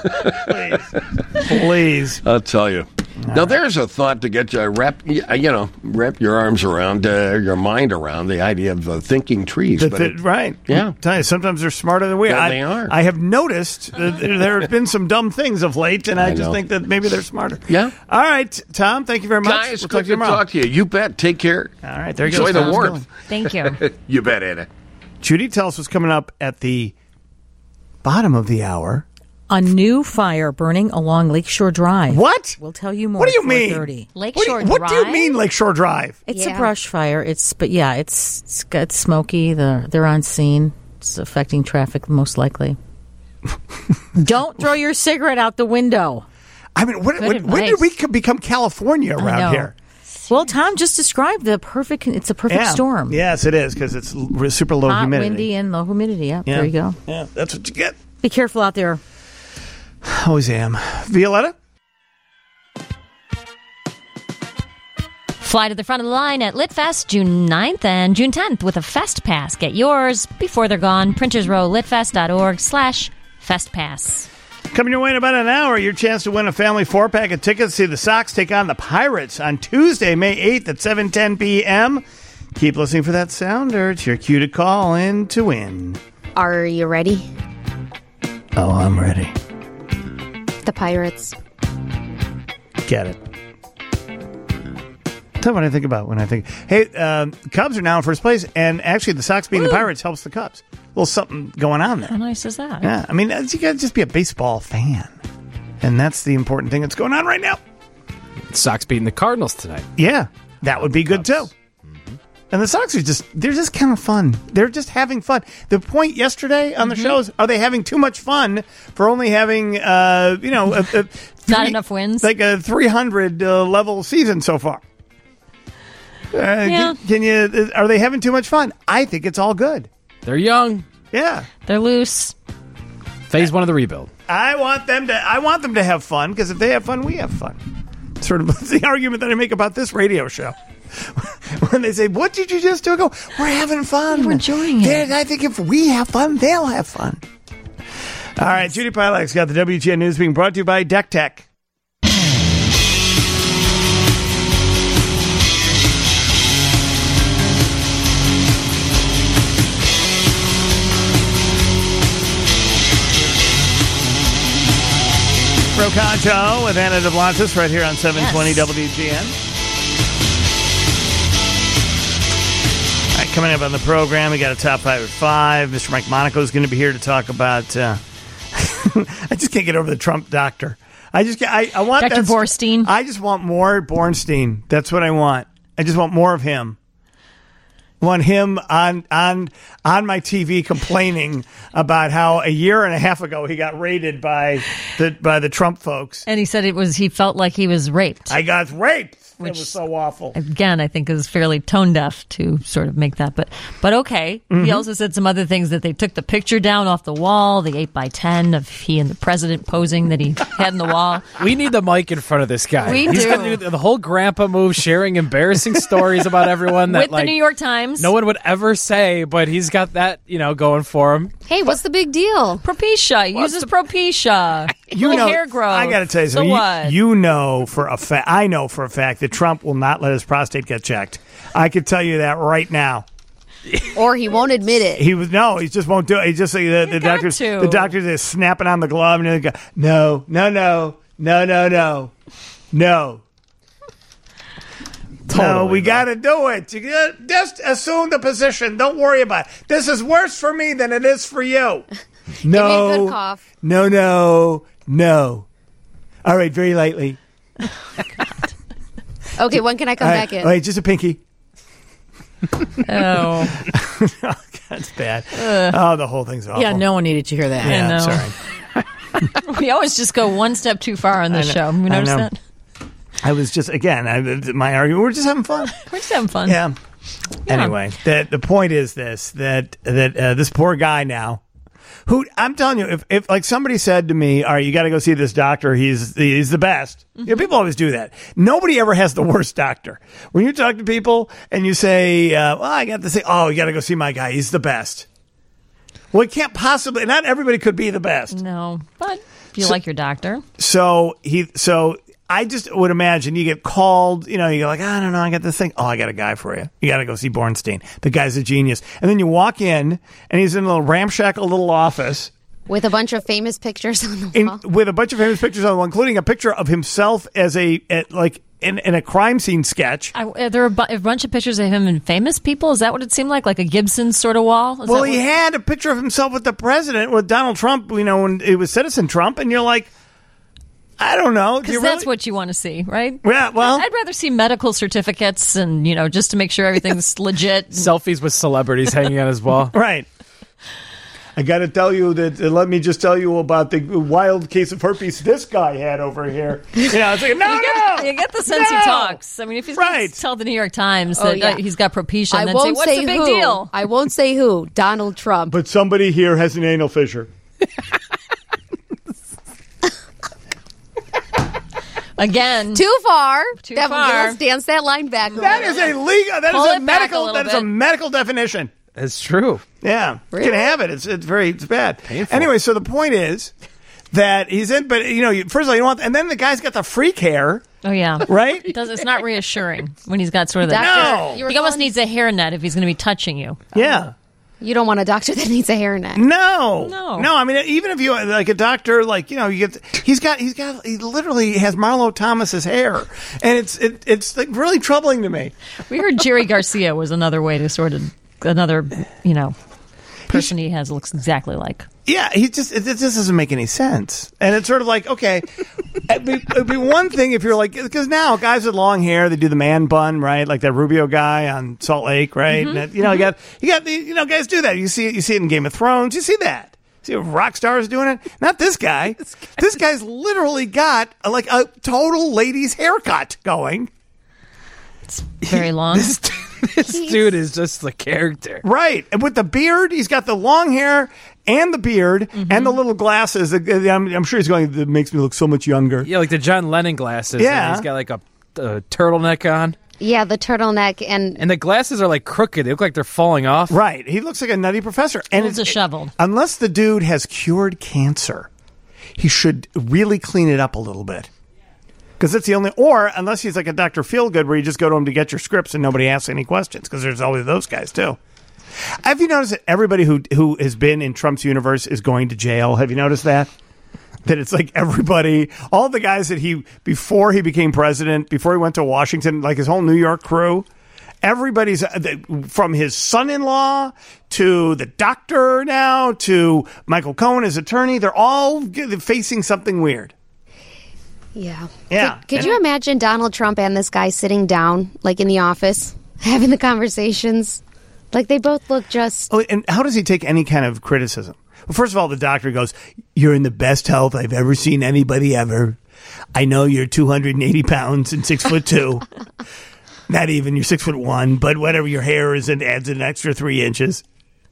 Please. I'll tell you. Now, there's a thought to get you wrap your arms around, your mind around the idea of thinking trees. Right. Yeah. I'll tell you, sometimes they're smarter than we are. They are. I have noticed there have been some dumb things of late, and I just think that maybe they're smarter. Yeah. All right, Tom, thank you very much. Guys, good to talk to you. You bet. Take care. All right, there you go. Enjoy the warmth. Thank you. You bet, Anna. Judy, tell us what's coming up at the bottom of the hour. A new fire burning along Lakeshore Drive. What? We'll tell you more. What do you mean? Lakeshore Drive? What do you mean Lakeshore Drive? It's a brush fire. It's smoky. They're on scene. It's affecting traffic most likely. Don't throw your cigarette out the window. I mean, when did we become California around here? Well, Tom just described it's a perfect storm. Yes, it is, because it's super low humidity. Windy and low humidity. Yeah, there you go. Yeah, that's what you get. Be careful out there. Always am. Violetta? Fly to the front of the line at LitFest June 9th and June 10th with a Fest Pass. Get yours before they're gone. printersrowlitfest.org/FestPass. Coming your way in about an hour, your chance to win a family 4-pack of tickets to see the Sox take on the Pirates on Tuesday, May 8th at 7:10 p.m. Keep listening for that sounder. It's your cue to call in to win. Are you ready? Oh, I'm ready. The Pirates. Get it. That's what I think about when I think, hey, Cubs are now in first place, and actually the Sox beating the Pirates helps the Cubs. A little something going on there. How nice is that? Yeah, I mean, you got to just be a baseball fan, and that's the important thing that's going on right now. Sox beating the Cardinals tonight. Yeah, that would be good too. And the Sox they're just kind of fun. They're just having fun. The point yesterday on the show is, are they having too much fun for only having, not enough wins? Like a 300 level season so far. Yeah. Are they having too much fun? I think it's all good. They're young. Yeah. They're loose. Phase 1 of the rebuild. I want them to have fun, because if they have fun, we have fun. Sort of the argument that I make about this radio show. When they say, what did you just do? I go, we're having fun. We're enjoying it. I think if we have fun, they'll have fun. All right, Judy Pilak's got the WGN News being brought to you by Deck Tech. Rocacho with Anna DeBlantis right here on 720 WGN. All right, coming up on the program, we got a top 5 at 5. Mr. Mike Monaco is going to be here to talk about. I just can't get over the Trump doctor. I want Dr. Borstein. I just want more Bornstein. That's what I want. I just want more of him. I want him on my TV complaining about how a year and a half ago he got raided by the Trump folks. And he said he felt like he was raped. I got raped. Which, it was so awful. Again, I think is fairly tone deaf to sort of make that. But okay. Mm-hmm. He also said some other things, that they took the picture down off the wall, the 8x10 of he and the president posing that he had in the wall. We need the mic in front of this guy. He's going to do the whole grandpa move, sharing embarrassing stories about everyone. That, with the New York Times. No one would ever say, but he's got that, going for him. Hey, what's the big deal? Propecia. He uses Propecia. Hair growth. I got to tell you something. What? You know for a fact, I know for a fact that Trump will not let his prostate get checked. I can tell you that right now. Or he won't admit it. He just won't do it. He just the doctors are snapping on the glove and they go, no. Totally, no, we got to do it. You just assume the position. Don't worry about it. This is worse for me than it is for you. No. Give me a good cough. No. All right, very lightly. Okay, when can I come back in? All right, just a pinky. Oh. That's bad. The whole thing's awful. Yeah, no one needed to hear that. Yeah, sorry. We always just go one step too far on this show. You notice that? I was just, my argument, we're just having fun. We're just having fun. Yeah. Anyway, the point is this, that this poor guy now, who, I'm telling you, if like somebody said to me, all right, you got to go see this doctor, he's the best. Mm-hmm. People always do that. Nobody ever has the worst doctor. When you talk to people and you say, I got to say, you got to go see my guy, he's the best. Well, it can't possibly, not everybody could be the best. No, but if you like your doctor. So I just would imagine you get called, you're like, I don't know, I got this thing. Oh, I got a guy for you. You got to go see Bornstein. The guy's a genius. And then you walk in, and he's in a little ramshackle little office. With a bunch of famous pictures on the wall. With a bunch of famous pictures on the wall, including a picture of himself as in a crime scene sketch. There are a bunch of pictures of him and famous people. Is that what it seemed like a Gibson sort of wall? Well, he had a picture of himself with the president, with Donald Trump, when it was Citizen Trump, and you're like, I don't know. Because that's what you want to see, right? Yeah, well. I'd rather see medical certificates and, just to make sure everything's legit. Selfies with celebrities hanging on his wall. Right. I got to tell you that, let me just tell you about the wild case of herpes this guy had over here. It's like, you get the sense he talks. I mean, if he's going to tell the New York Times that he's got Propecia, and then say, what's the big deal? I won't say who. Donald Trump. But somebody here has an anal fissure. Again, too far. Far. Let's dance that line back. That is a legal. That is a medical. That is a medical definition. It's true. Yeah, really? You can have it. It's bad. Painful. Anyway, so the point is that he's in. But first of all, you want, and then the guy's got the freak hair. Oh yeah, right. It's not reassuring when he's got sort of that. No, he almost needs a hairnet if he's going to be touching you. Yeah. You don't want a doctor that needs a hairnet. No. I mean, even if you like a doctor, you get, he literally has Marlo Thomas's hair, and it's like really troubling to me. We heard Jerry Garcia was another way to sort of person he has looks exactly like. Yeah, it just doesn't make any sense. And it's sort of like, okay, it'd be one thing if you're like, because now guys with long hair, they do the man bun, right? Like that Rubio guy on Salt Lake, right? Mm-hmm. And you got the, guys do that. You see it in Game of Thrones. You see that. See rock stars doing it. Not this guy. This guy's literally got like a total lady's haircut going. It's very long. This dude is just the character. Right. And with the beard, he's got the long hair and the beard and the little glasses. I'm sure he's going, that makes me look so much younger. Yeah, like the John Lennon glasses. Yeah. And he's got like a turtleneck on. Yeah, the turtleneck. And the glasses are like crooked. They look like they're falling off. Right. He looks like a nutty professor. And it's disheveled. Unless the dude has cured cancer, he should really clean it up a little bit. Because it's the only, or unless he's like a Dr. Feelgood where you just go to him to get your scripts and nobody asks any questions, because there's always those guys too. Have you noticed that everybody who has been in Trump's universe is going to jail? Have you noticed that? That it's like everybody, all the guys that before he became president, before he went to Washington, like his whole New York crew, everybody's, from his son-in-law to the doctor now to Michael Cohen, his attorney, they're all facing something weird. Yeah. Yeah. Could you imagine Donald Trump and this guy sitting down, like in the office, having the conversations? Like they both look just... Oh, and how does he take any kind of criticism? Well, first of all, the doctor goes, "You're in the best health I've ever seen anybody ever. I know you're 280 pounds and 6'2". Not even, you're 6'1", but whatever, your hair is, and adds an extra 3 inches.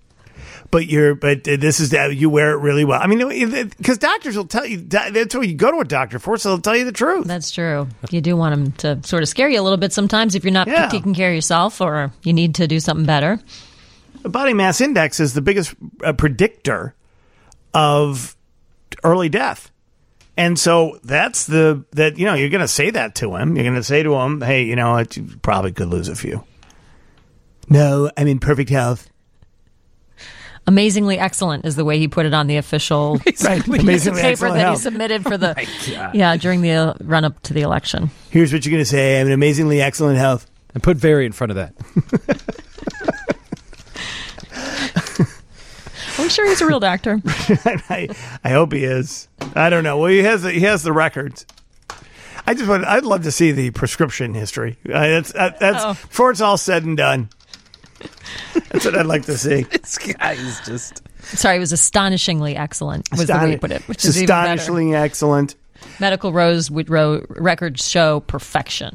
But this is that you wear it really well. I mean, because doctors will tell you, that's what you go to a doctor for, so they'll tell you the truth. That's true. You do want them to sort of scare you a little bit sometimes if you're not taking care of yourself or you need to do something better. The body mass index is the biggest predictor of early death. And so you're going to say that to him. You're going to say to him, hey, you probably could lose a few. No, I'm in perfect health. Amazingly excellent is the way he put it on the official Amazingly paper that health. he submitted for the during the run up to the election. Here's what you're going to say: I'm in amazingly excellent health. And put very in front of that. Are we sure he's a real doctor? I hope he is. I don't know. Well, he has the records. I'd love to see the prescription history. That's before it's all said and done. That's what I'd like to see. This guy is just... Sorry, it was astonishingly excellent, was the way you put it. Which is astonishingly excellent. Medical records show perfection.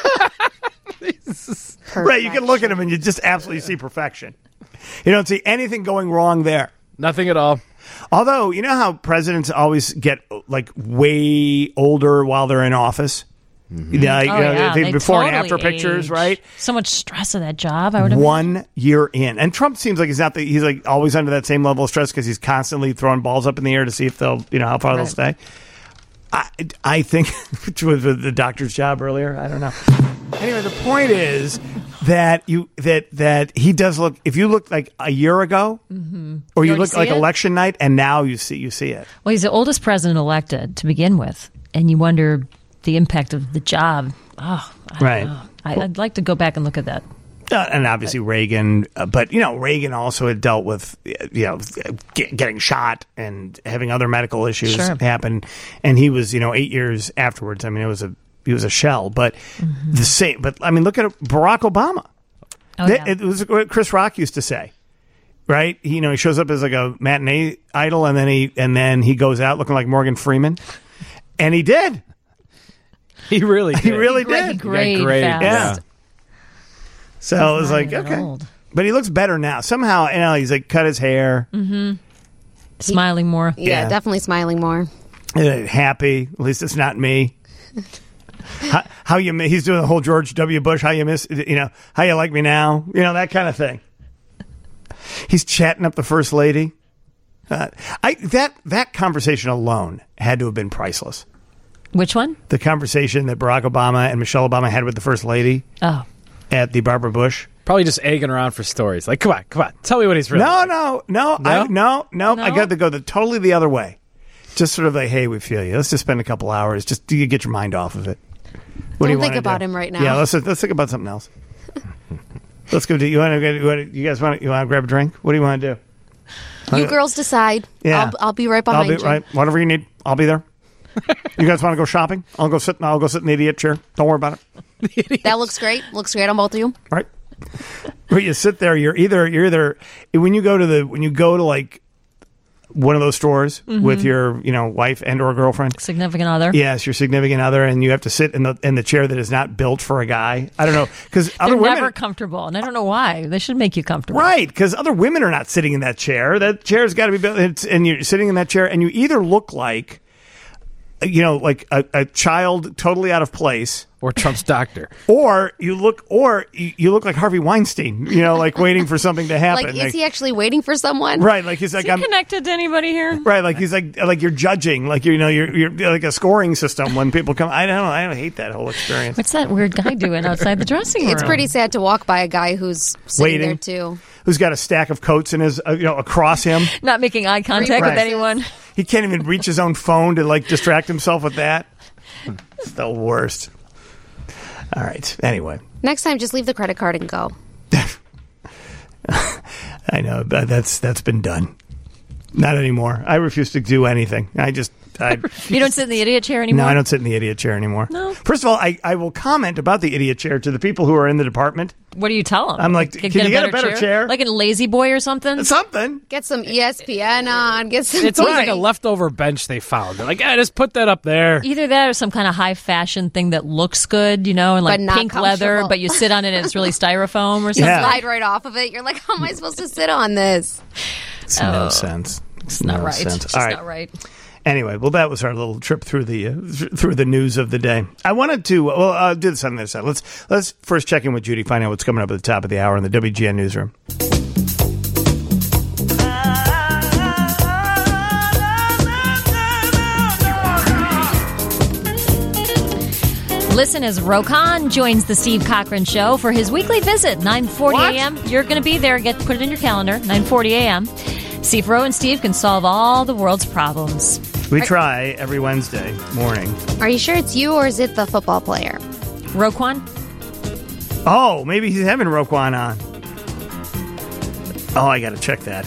Right, you can look at him and you just absolutely see perfection. You don't see anything going wrong there. Nothing at all. Although, you know how presidents always get like way older while they're in office? Mm-hmm. They before and totally after pictures, age. right? So much stress of that job. I would imagine. 1 year in, and Trump seems like he's like always under that same level of stress because he's constantly throwing balls up in the air to see if they'll, how far they'll stay. I think, which was the doctor's job earlier. I don't know. Anyway, the point is that that he does look. If you look like a year ago, or you look like election night, and now you see it. Well, he's the oldest president elected to begin with, and you wonder the impact of the job. Oh, I don't know. I'd like to go back and look at that. And obviously Reagan, but Reagan also had dealt with getting shot and having other medical issues happen, and he was 8 years afterwards. I mean, he was a shell, but the same. But I mean, look at Barack Obama. It was what Chris Rock used to say, right? He shows up as like a matinee idol, and then he goes out looking like Morgan Freeman, and he did. He really did. He really did. He grayed fast. Yeah. So it was like, okay. Old. But he looks better now. Somehow, he's like cut his hair. Mm-hmm. Smiling more. Yeah, definitely smiling more. Happy. At least it's not me. He's doing the whole George W. Bush, how you like me now? That kind of thing. He's chatting up the first lady. That conversation alone had to have been priceless. Which one? The conversation that Barack Obama and Michelle Obama had with the first lady. Oh. At the Barbara Bush. Probably just egging around for stories. Like, come on. Tell me what he's really like. No. I got to go totally the other way. Just sort of like, hey, we feel you. Let's just spend a couple hours. Just you get your mind off of it. What Don't think about him right now. Yeah, let's think about something else. Let's go. You guys want to grab a drink? What do you want to do? You girls decide. Yeah. I'll be right behind you. Right. Whatever you need, I'll be there. You guys want to go shopping? I'll go sit in the idiot chair. Don't worry about it. That looks great. Looks great on both of you. Right. But you sit there. You're either when you go to like one of those stores with your wife and or girlfriend, Significant other. Yes, your significant other, and you have to sit in the chair that is not built for a guy. I don't know, because They're other women never comfortable, and I don't know why. They should make you comfortable. right, because other women are not sitting in that chair. That chair's got to be built, and you're sitting in that chair, and you either look like like a child totally out of place, Or Trump's doctor. or you look like Harvey Weinstein, like waiting for something to happen. Like, is he actually waiting for someone? Right, like he's like, Is he connected to anybody here? right, like he's like you're judging, like you're like a scoring system when people come. I don't hate that whole experience. What's that weird guy doing outside the dressing room? It's pretty sad to walk by a guy who's sitting Waiting. there too. Who's got a stack of coats in his across him? Not making eye contact Right. with anyone. He can't even reach his own phone to like distract himself with that. It's the worst. All right. Anyway, Next time, just leave the credit card and go. I know that's been done. Not anymore. I refuse to do anything. You don't sit in the idiot chair anymore? No, I don't sit in the idiot chair anymore. No. First of all, I will comment about the idiot chair to the people who are in the department. What do you tell them? I'm like, can you get a better chair? Like in Lazy Boy or something? Something. Get some ESPN on. Get some. It's always like Right. a leftover bench they found. They're like, just put that up there. Either that or some kind of high fashion thing that looks good, and like But not pink leather, comfortable. but you sit on it and it's really styrofoam or something. Yeah. Slide right off of it. You're like, how am I supposed to sit on this? It's no sense. It's not right. Sense. It's just All right. not right. Anyway, well, that was our little trip through the news of the day. I wanted to do this on the other side. Let's first check in with Judy, find out what's coming up at the top of the hour in the WGN newsroom. Listen as Rokan joins the Steve Cochran Show for his weekly visit, 9:40 a.m. You're going to be there. Put it in your calendar, 9:40 a.m. See if Ro and Steve can solve all the world's problems. We try every Wednesday morning. Are you sure it's you or is it the football player? Roquan? Oh, maybe he's having Roquan on. Oh, I got to check that.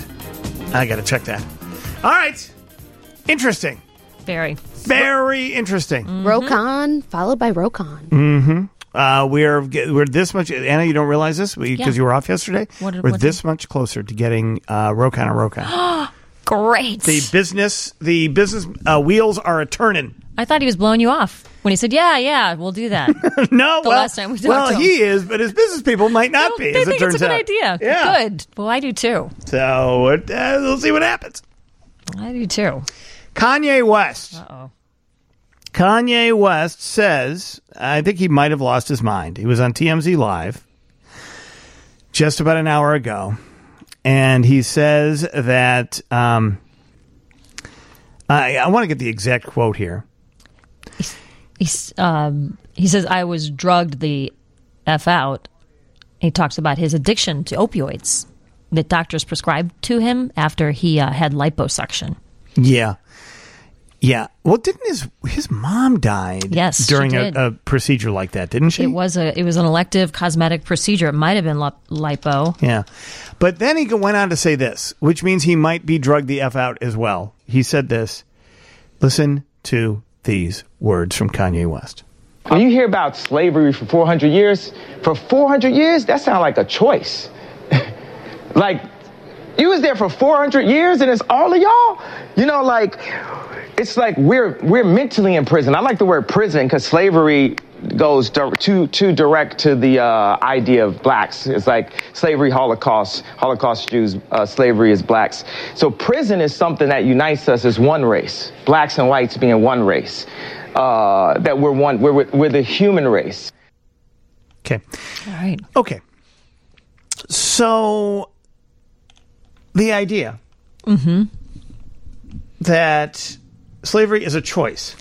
All right. Interesting. Very. Very interesting. Rokan, followed by Rokan. We're this much. Anna, you don't realize this because you were off yesterday. We're this much closer to getting Rokan or Rokan. Great. The business wheels are a turning. I thought he was blowing you off when he said, yeah, we'll do that. No, last time we talked to him. he is, but his business people might not be. They As it think turns it's a good out. idea. Yeah. Good. Well, I do too. So we'll see what happens. I do too. Kanye West. Uh-oh. Kanye West says, I think he might have lost his mind. He was on TMZ Live just about an hour ago, and he says that I want to get the exact quote here. He says, I was drugged the F out. He talks about his addiction to opioids that doctors prescribed to him after he had liposuction. Yeah. Yeah. Well, didn't his mom died Yes, during she did. a procedure like that, didn't she? It was an elective cosmetic procedure. It might have been lipo. Yeah. But then he went on to say this, which means he might be drugged the F out as well. He said this. Listen to these words from Kanye West. When you hear about slavery for 400 years, that sounds like a choice. Like, you was there for 400 years and it's all of y'all? It's like we're mentally in prison. I like the word prison because slavery goes too direct to the idea of blacks. It's like slavery, Holocaust Jews, slavery is blacks. So prison is something that unites us as one race, blacks and whites being one race. That we're one. We're the human race. Okay. All right. Okay. So the idea that slavery is a choice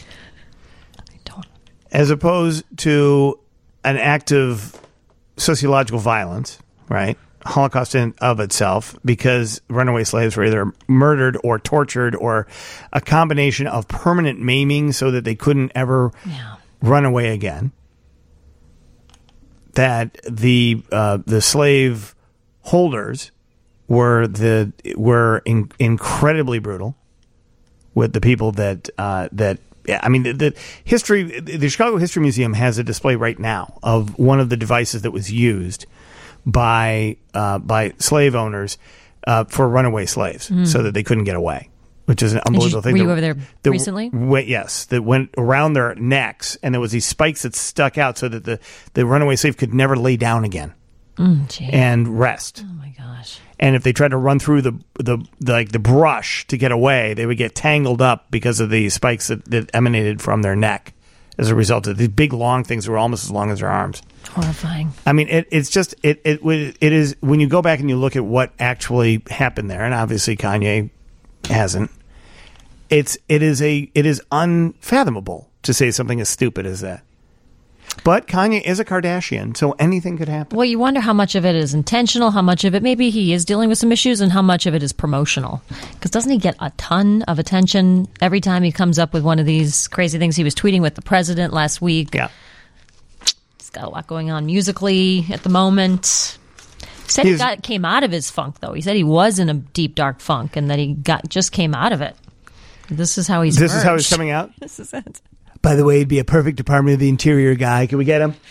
as opposed to an act of sociological violence, right? Holocaust in of itself, because runaway slaves were either murdered or tortured or a combination of permanent maiming so that they couldn't ever run away again. That the slave holders were incredibly brutal with the people that I mean, the Chicago History Museum has a display right now of one of the devices that was used by slave owners for runaway slaves, so that they couldn't get away, which is an unbelievable thing. Were you over there recently? Yes, that went around their necks, and there was these spikes that stuck out so that the runaway slave could never lay down again and rest. Oh my gosh! And if they tried to run through the brush to get away, they would get tangled up because of the spikes that emanated from their neck as a result of these big long things that were almost as long as their arms. Horrifying. I mean, it is when you go back and you look at what actually happened there, and obviously Kanye hasn't. It is unfathomable to say something as stupid as that. But Kanye is a Kardashian, so anything could happen. Well, you wonder how much of it is intentional, how much of it maybe he is dealing with some issues, and how much of it is promotional. Because doesn't he get a ton of attention every time he comes up with one of these crazy things? He was tweeting with the president last week. Yeah. He's got a lot going on musically at the moment. He said he came out of his funk, though. He said he was in a deep, dark funk, and that he just came out of it. This is how he's This is how he's coming out? This is it. By the way, he'd be a perfect Department of the Interior guy. Can we get him?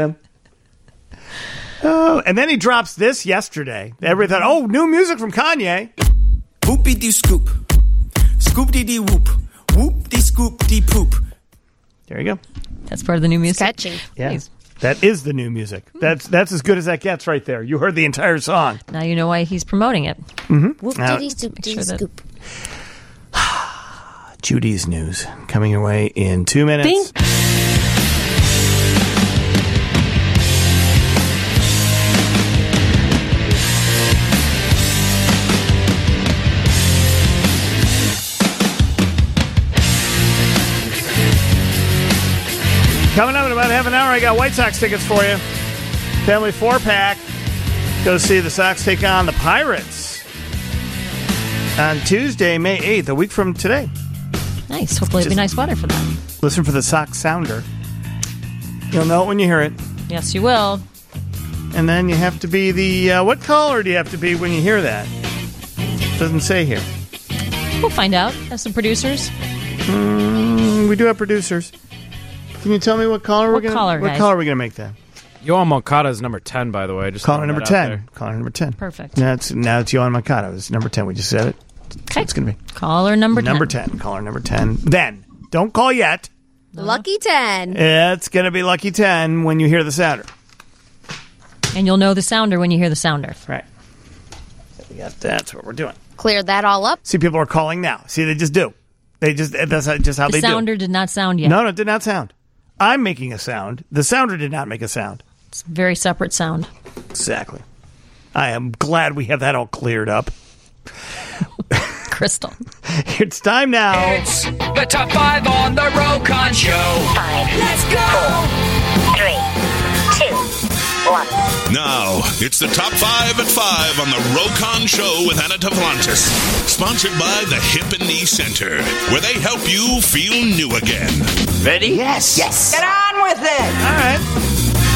Oh, and then he drops this yesterday. Everybody thought, new music from Kanye. Whoopie-dee scoop. Scoop-dee-dee whoop. Whoop-dee scoop-dee poop. There you go. That's part of the new music. Sketchy. Yeah. Please. That is the new music. That's as good as that gets right there. You heard the entire song. Now you know why he's promoting it. Whoop-dee-dee-scoop-dee-scoop. Judy's News coming your way in 2 minutes. Bing. Coming up in about half an hour, I got White Sox tickets for you. Family 4-pack. Go see the Sox take on the Pirates on Tuesday, May 8th, a week from today. Nice. Hopefully it'll be nice weather for that. Listen for the Sox sounder. You'll know it when you hear it. Yes, you will. And then you have to be the... what color do you have to be when you hear that? Doesn't say here. We'll find out. Have some producers. We do have producers. Can you tell me what color we're going to... What color are we going to make that? Yohan Moncada is number 10, by the way. Just caller number 10. Caller number 10. Perfect. Now it's Yohan Moncada. It's number 10. We just said it. Okay. It's going to be. Caller number 10. Number 10. Caller number 10. Then, don't call yet. Lucky 10. It's going to be Lucky 10 when you hear the sounder. And you'll know the sounder when you hear the sounder. Right. That's what we're doing. Cleared that all up. See, people are calling now. See, they just do. That's just how they do. The sounder did not sound yet. No, it did not sound. I'm making a sound. The sounder did not make a sound. It's a very separate sound. Exactly. I am glad we have that all cleared up. Crystal. It's time now. It's the top 5 on the Rokon Show. 5. Let's go. 4, 3, 2, 1. Now, it's the top 5 at 5 on the Rokon Show with Anna Tavlantis. Sponsored by the Hip and Knee Center, where they help you feel new again. Ready? Yes. Get on with it. All right.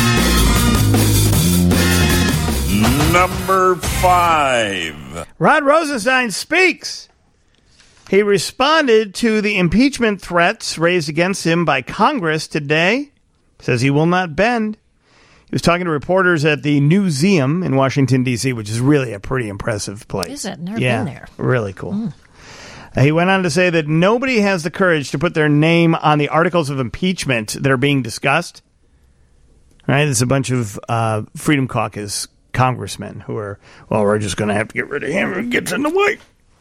Number 5. Rod Rosenstein speaks. He responded to the impeachment threats raised against him by Congress today. Says he will not bend. He was talking to reporters at the Newseum in Washington, D.C., which is really a pretty impressive place. Is it? Never been there. Really cool. He went on to say that nobody has the courage to put their name on the articles of impeachment that are being discussed. Right? There's a bunch of Freedom Caucus congressmen who are, well, we're just going to have to get rid of him if he gets in the way.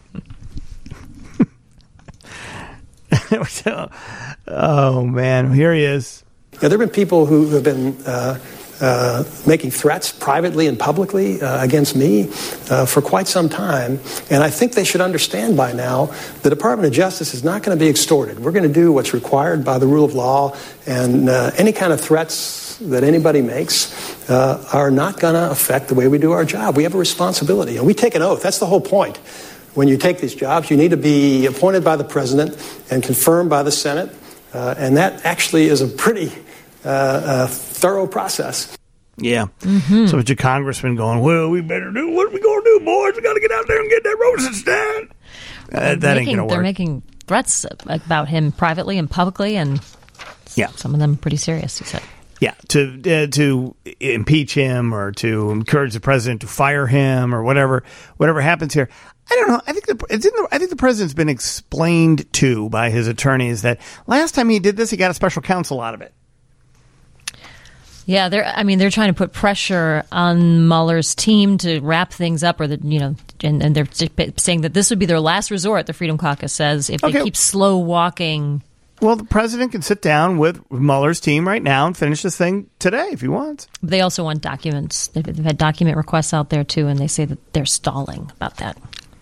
Oh, man. Here he is. Now, there have been people who have been making threats privately and publicly against me for quite some time. And I think they should understand by now the Department of Justice is not going to be extorted. We're going to do what's required by the rule of law. And any kind of threats that anybody makes are not going to affect the way we do our job. We have a responsibility. And we take an oath. That's the whole point. When you take these jobs, you need to be appointed by the president and confirmed by the Senate. And that actually is a pretty thorough process. Yeah. So a bunch of congressmen going, well, we better do what we going to do, boys. We got to get out there and get that Rosenstein. That ain't going to work. They're making threats about him privately and publicly, and some of them pretty serious, he said. Yeah, to impeach him or to encourage the president to fire him or whatever happens here. I don't know. I think the president's been explained to by his attorneys that last time he did this, he got a special counsel out of it. Yeah, they're trying to put pressure on Mueller's team to wrap things up, and they're saying that this would be their last resort. The Freedom Caucus says if they keep slow walking. Well, the president can sit down with Mueller's team right now and finish this thing today if he wants. They also want documents. They've had document requests out there, too, and they say that they're stalling about that.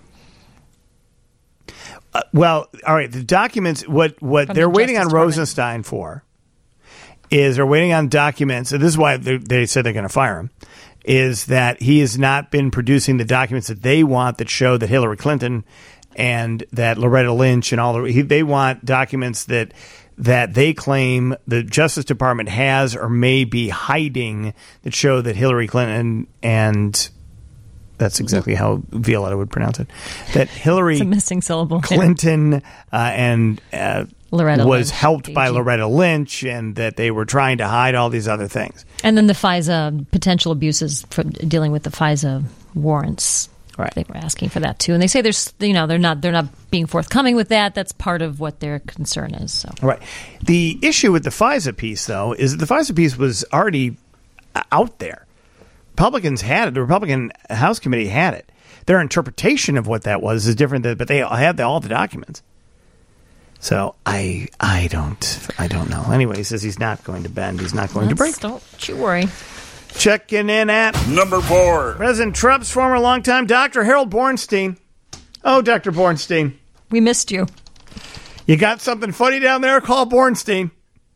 Well, all right, the documents, what they're waiting on Rosenstein for is they're waiting on documents, and this is why they said they're going to fire him, is that he has not been producing the documents that they want that show that Hillary Clinton and that Loretta Lynch and they want documents that they claim the Justice Department has or may be hiding that show that Hillary Clinton and that's exactly how Violetta would pronounce it. That Hillary it's a missing syllable. Clinton and Loretta was Lynch, helped by Loretta Lynch, and that they were trying to hide all these other things. And then the FISA potential abuses for dealing with the FISA warrants. Right. They were asking for that too, and they say they're not being forthcoming with that. That's part of what their concern is. So. Right. The issue with the FISA piece, though, is that the FISA piece was already out there. Republicans had it. The Republican House Committee had it. Their interpretation of what that was is different, but they had all the documents. So I don't know. Anyway, he says he's not going to bend. He's not going to break. Don't you worry. Checking in at number 4. President Trump's former longtime doctor, Harold Bornstein. Oh, Dr. Bornstein. We missed you. You got something funny down there? Call Bornstein.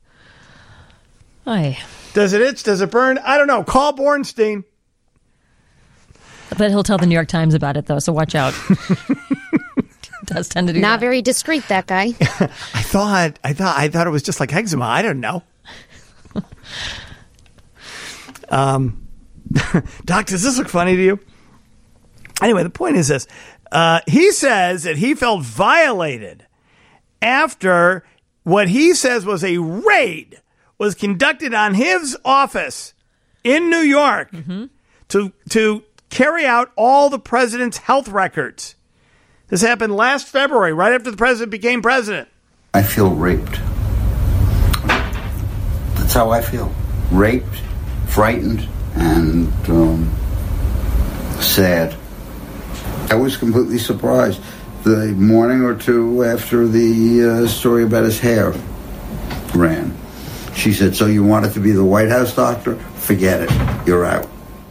Aye. Does it itch? Does it burn? I don't know. Call Bornstein. But he'll tell the New York Times about it, though, so watch out. Does tend to do Not that. very discreet, that guy. I thought it was just like eczema. I don't know. Doc, does this look funny to you? Anyway, the point is this. He says that he felt violated after what he says was a raid was conducted on his office in New York to carry out all the president's health records. This happened last February, right after the president became president. I feel raped. That's how I feel. Raped, frightened, and sad. I was completely surprised. The morning or two after the story about his hair ran, she said, "So you wanted to be the White House doctor? Forget it. You're out."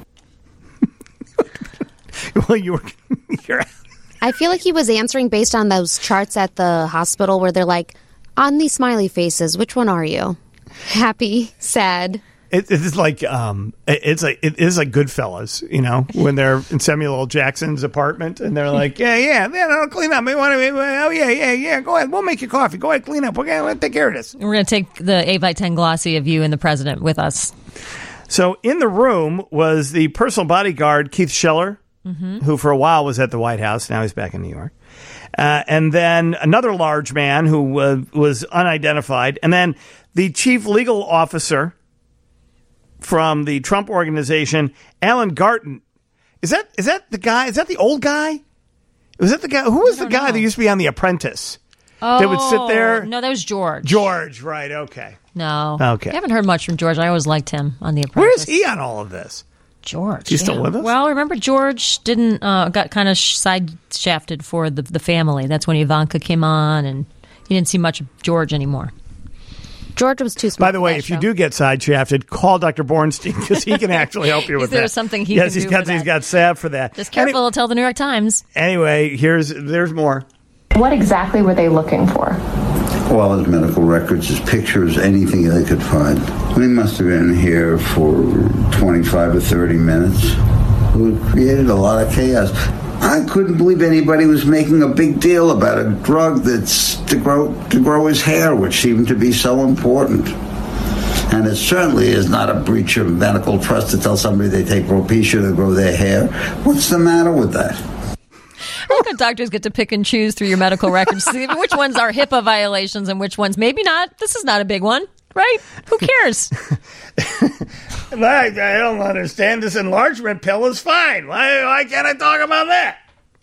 Well, you're out. I feel like he was answering based on those charts at the hospital where they're like, on these smiley faces, which one are you? Happy, sad. It's like it's like Goodfellas, you know, when they're in Samuel L. Jackson's apartment and they're like, yeah, no, clean up. Oh yeah. Go ahead, we'll make you coffee. Go ahead, clean up. We're gonna take care of this. We're gonna take the 8x10 glossy of you and the president with us. So in the room was the personal bodyguard Keith Scheller, who for a while was at the White House. Now he's back in New York. And then another large man who was unidentified. And then the chief legal officer from the Trump organization, Alan Garten. Is that the guy? Is that the old guy? Was that the guy? Who was the guy that used to be on The Apprentice? That would sit there? No, that was George. George, right, okay. No. Okay. I haven't heard much from George. I always liked him on The Apprentice. Where is he on all of this? George. Is he still with us? Well, remember George got kind of side shafted for the family. That's when Ivanka came on, and you didn't see much of George anymore. George was too smart. By the way, if you do get side shafted, call Dr. Bornstein because he can actually help you with that. Is there something he can do? Yes, he's got salve for that. Just careful, tell the New York Times. Anyway, there's more. What exactly were they looking for? Well, his medical records, his pictures, anything they could find. We must have been here for 25 or 30 minutes. We created a lot of chaos. I couldn't believe anybody was making a big deal about a drug that's to grow his hair, which seemed to be so important. And it certainly is not a breach of medical trust to tell somebody they take Propecia to grow their hair. What's the matter with that? I like how doctors get to pick and choose through your medical records, see which ones are HIPAA violations and which ones maybe not. This is not a big one, right? Who cares? I don't understand. This enlargement pill is fine. Why can't I talk about that?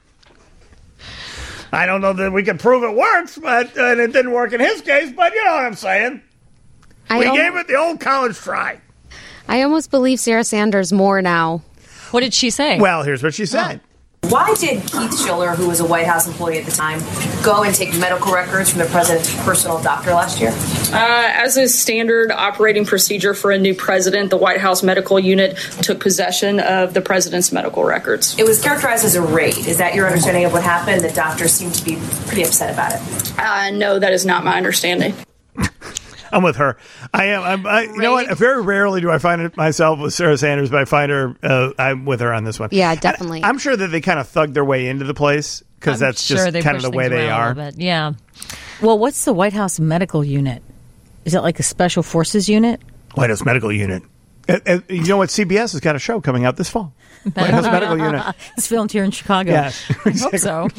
I don't know that we can prove it works, but and it didn't work in his case, but you know what I'm saying. We gave it the old college try. I almost believe Sarah Sanders more now. What did she say? Well, here's what she said. Why did Keith Schiller, who was a White House employee at the time, go and take medical records from the president's personal doctor last year? As a standard operating procedure for a new president, the White House medical unit took possession of the president's medical records. It was characterized as a raid. Is that your understanding of what happened? The doctors seem to be pretty upset about it. No, that is not my understanding. I'm with her. I am. You know what? Very rarely do I find it myself with Sarah Sanders, but I find her. I'm with her on this one. Yeah, definitely. I'm sure that they kind of thugged their way into the place because that's just kind of the way they are. Yeah. Well, what's the White House medical unit? Is it like a special forces unit? White House medical unit. You know what? CBS has got a show coming out this fall. White House medical unit. It's filmed here in Chicago. Yeah, I hope so.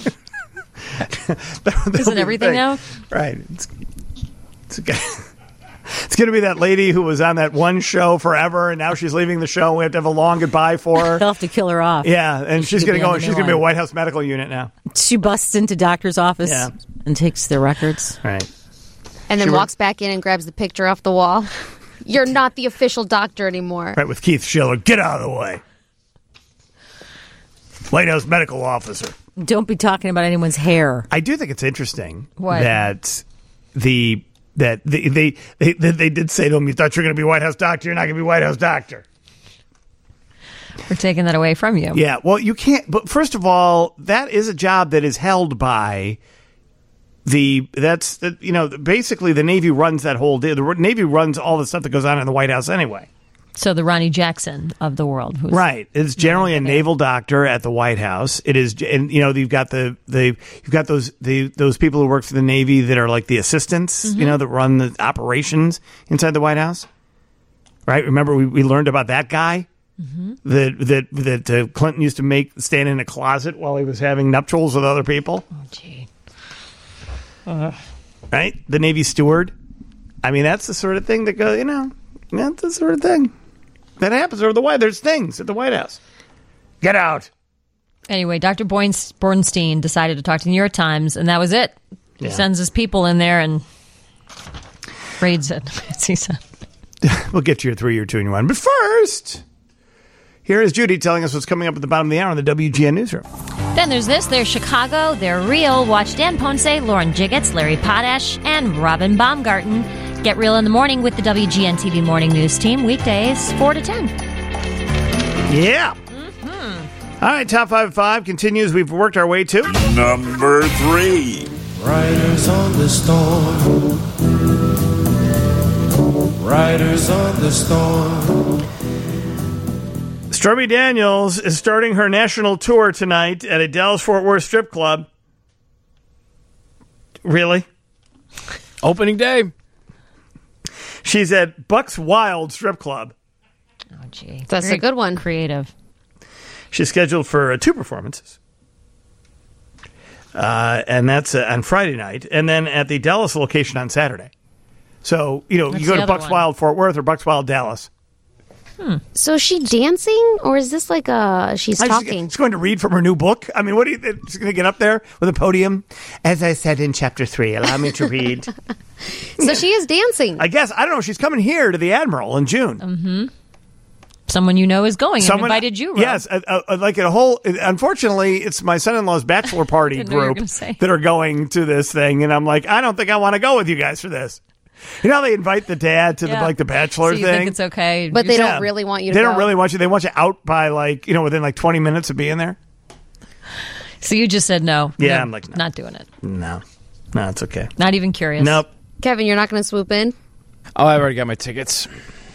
Isn't everything now? Right. It's going to be that lady who was on that one show forever, and now she's leaving the show. We have to have a long goodbye for her. They'll have to kill her off. Yeah, and she's going to go. She's going to be a White House medical unit now. She busts into doctor's office and takes their records. Right. And then walks back in and grabs the picture off the wall. You're not the official doctor anymore. Right, with Keith Schiller. Get out of the way. White House medical officer. Don't be talking about anyone's hair. I do think it's interesting What? that they did say to him, you thought you were going to be White House doctor, you're not going to be White House doctor. We're taking that away from you. Yeah, well, you can't. But first of all, that is a job that is held by basically the Navy runs that whole day. The Navy runs all the stuff that goes on in the White House anyway. So the Ronnie Jackson of the world, who's right? It's generally a naval doctor at the White House. It is, and you've got those people who work for the Navy that are like the assistants, that run the operations inside the White House. Right? Remember we learned about that guy that Clinton used to stand in a closet while he was having nuptials with other people. Oh, gee. Right? The Navy steward. I mean, that's the sort of thing that goes. That's the sort of thing that happens over the White. There's things at the White House. Get out. Anyway, Dr. Bornstein decided to talk to the New York Times, and that was it. He sends his people in there and raids it, as he said. We'll get to your 3, your 2, and your 1. But first, here is Judy telling us what's coming up at the bottom of the hour on the WGN Newsroom. Then there's this. There's Chicago. They're real. Watch Dan Ponce, Lauren Jiggets, Larry Potash, and Robin Baumgarten. Get real in the morning with the WGN TV Morning News team. Weekdays, 4 to 10. Yeah. All right, Top 5 at 5 continues. We've worked our way to number 3. Riders on the storm. Riders on the storm. Stormy Daniels is starting her national tour tonight at a Dallas-Fort Worth strip club. Really? Opening day. She's at Buck's Wild Strip Club. Oh, gee. That's Very a good one. Creative. She's scheduled for 2 performances. And that's on Friday night. And then at the Dallas location on Saturday. So, you go to Buck's Wild Fort Worth or Buck's Wild Dallas. So is she dancing, or is this like she's talking? She's going to read from her new book. I mean, what do you think? She's going to get up there with a podium? As I said in chapter 3, allow me to read. So she is dancing. I guess. I don't know. She's coming here to the Admiral in June. Mm-hmm. Someone you know is going and invited you, Rob. Yes. Like a whole, unfortunately, it's my son-in-law's bachelor party group that are going to this thing. And I'm like, I don't think I want to go with you guys for this. You know how they invite the dad to the bachelor so you thing? Think it's okay. But they don't really want you to go. They don't really want you. They want you out by within 20 minutes of being there. So you just said no. Yeah, no, I'm like, no. Not doing it. No, it's okay. Not even curious. Nope. Kevin, you're not going to swoop in? Oh, I already got my tickets.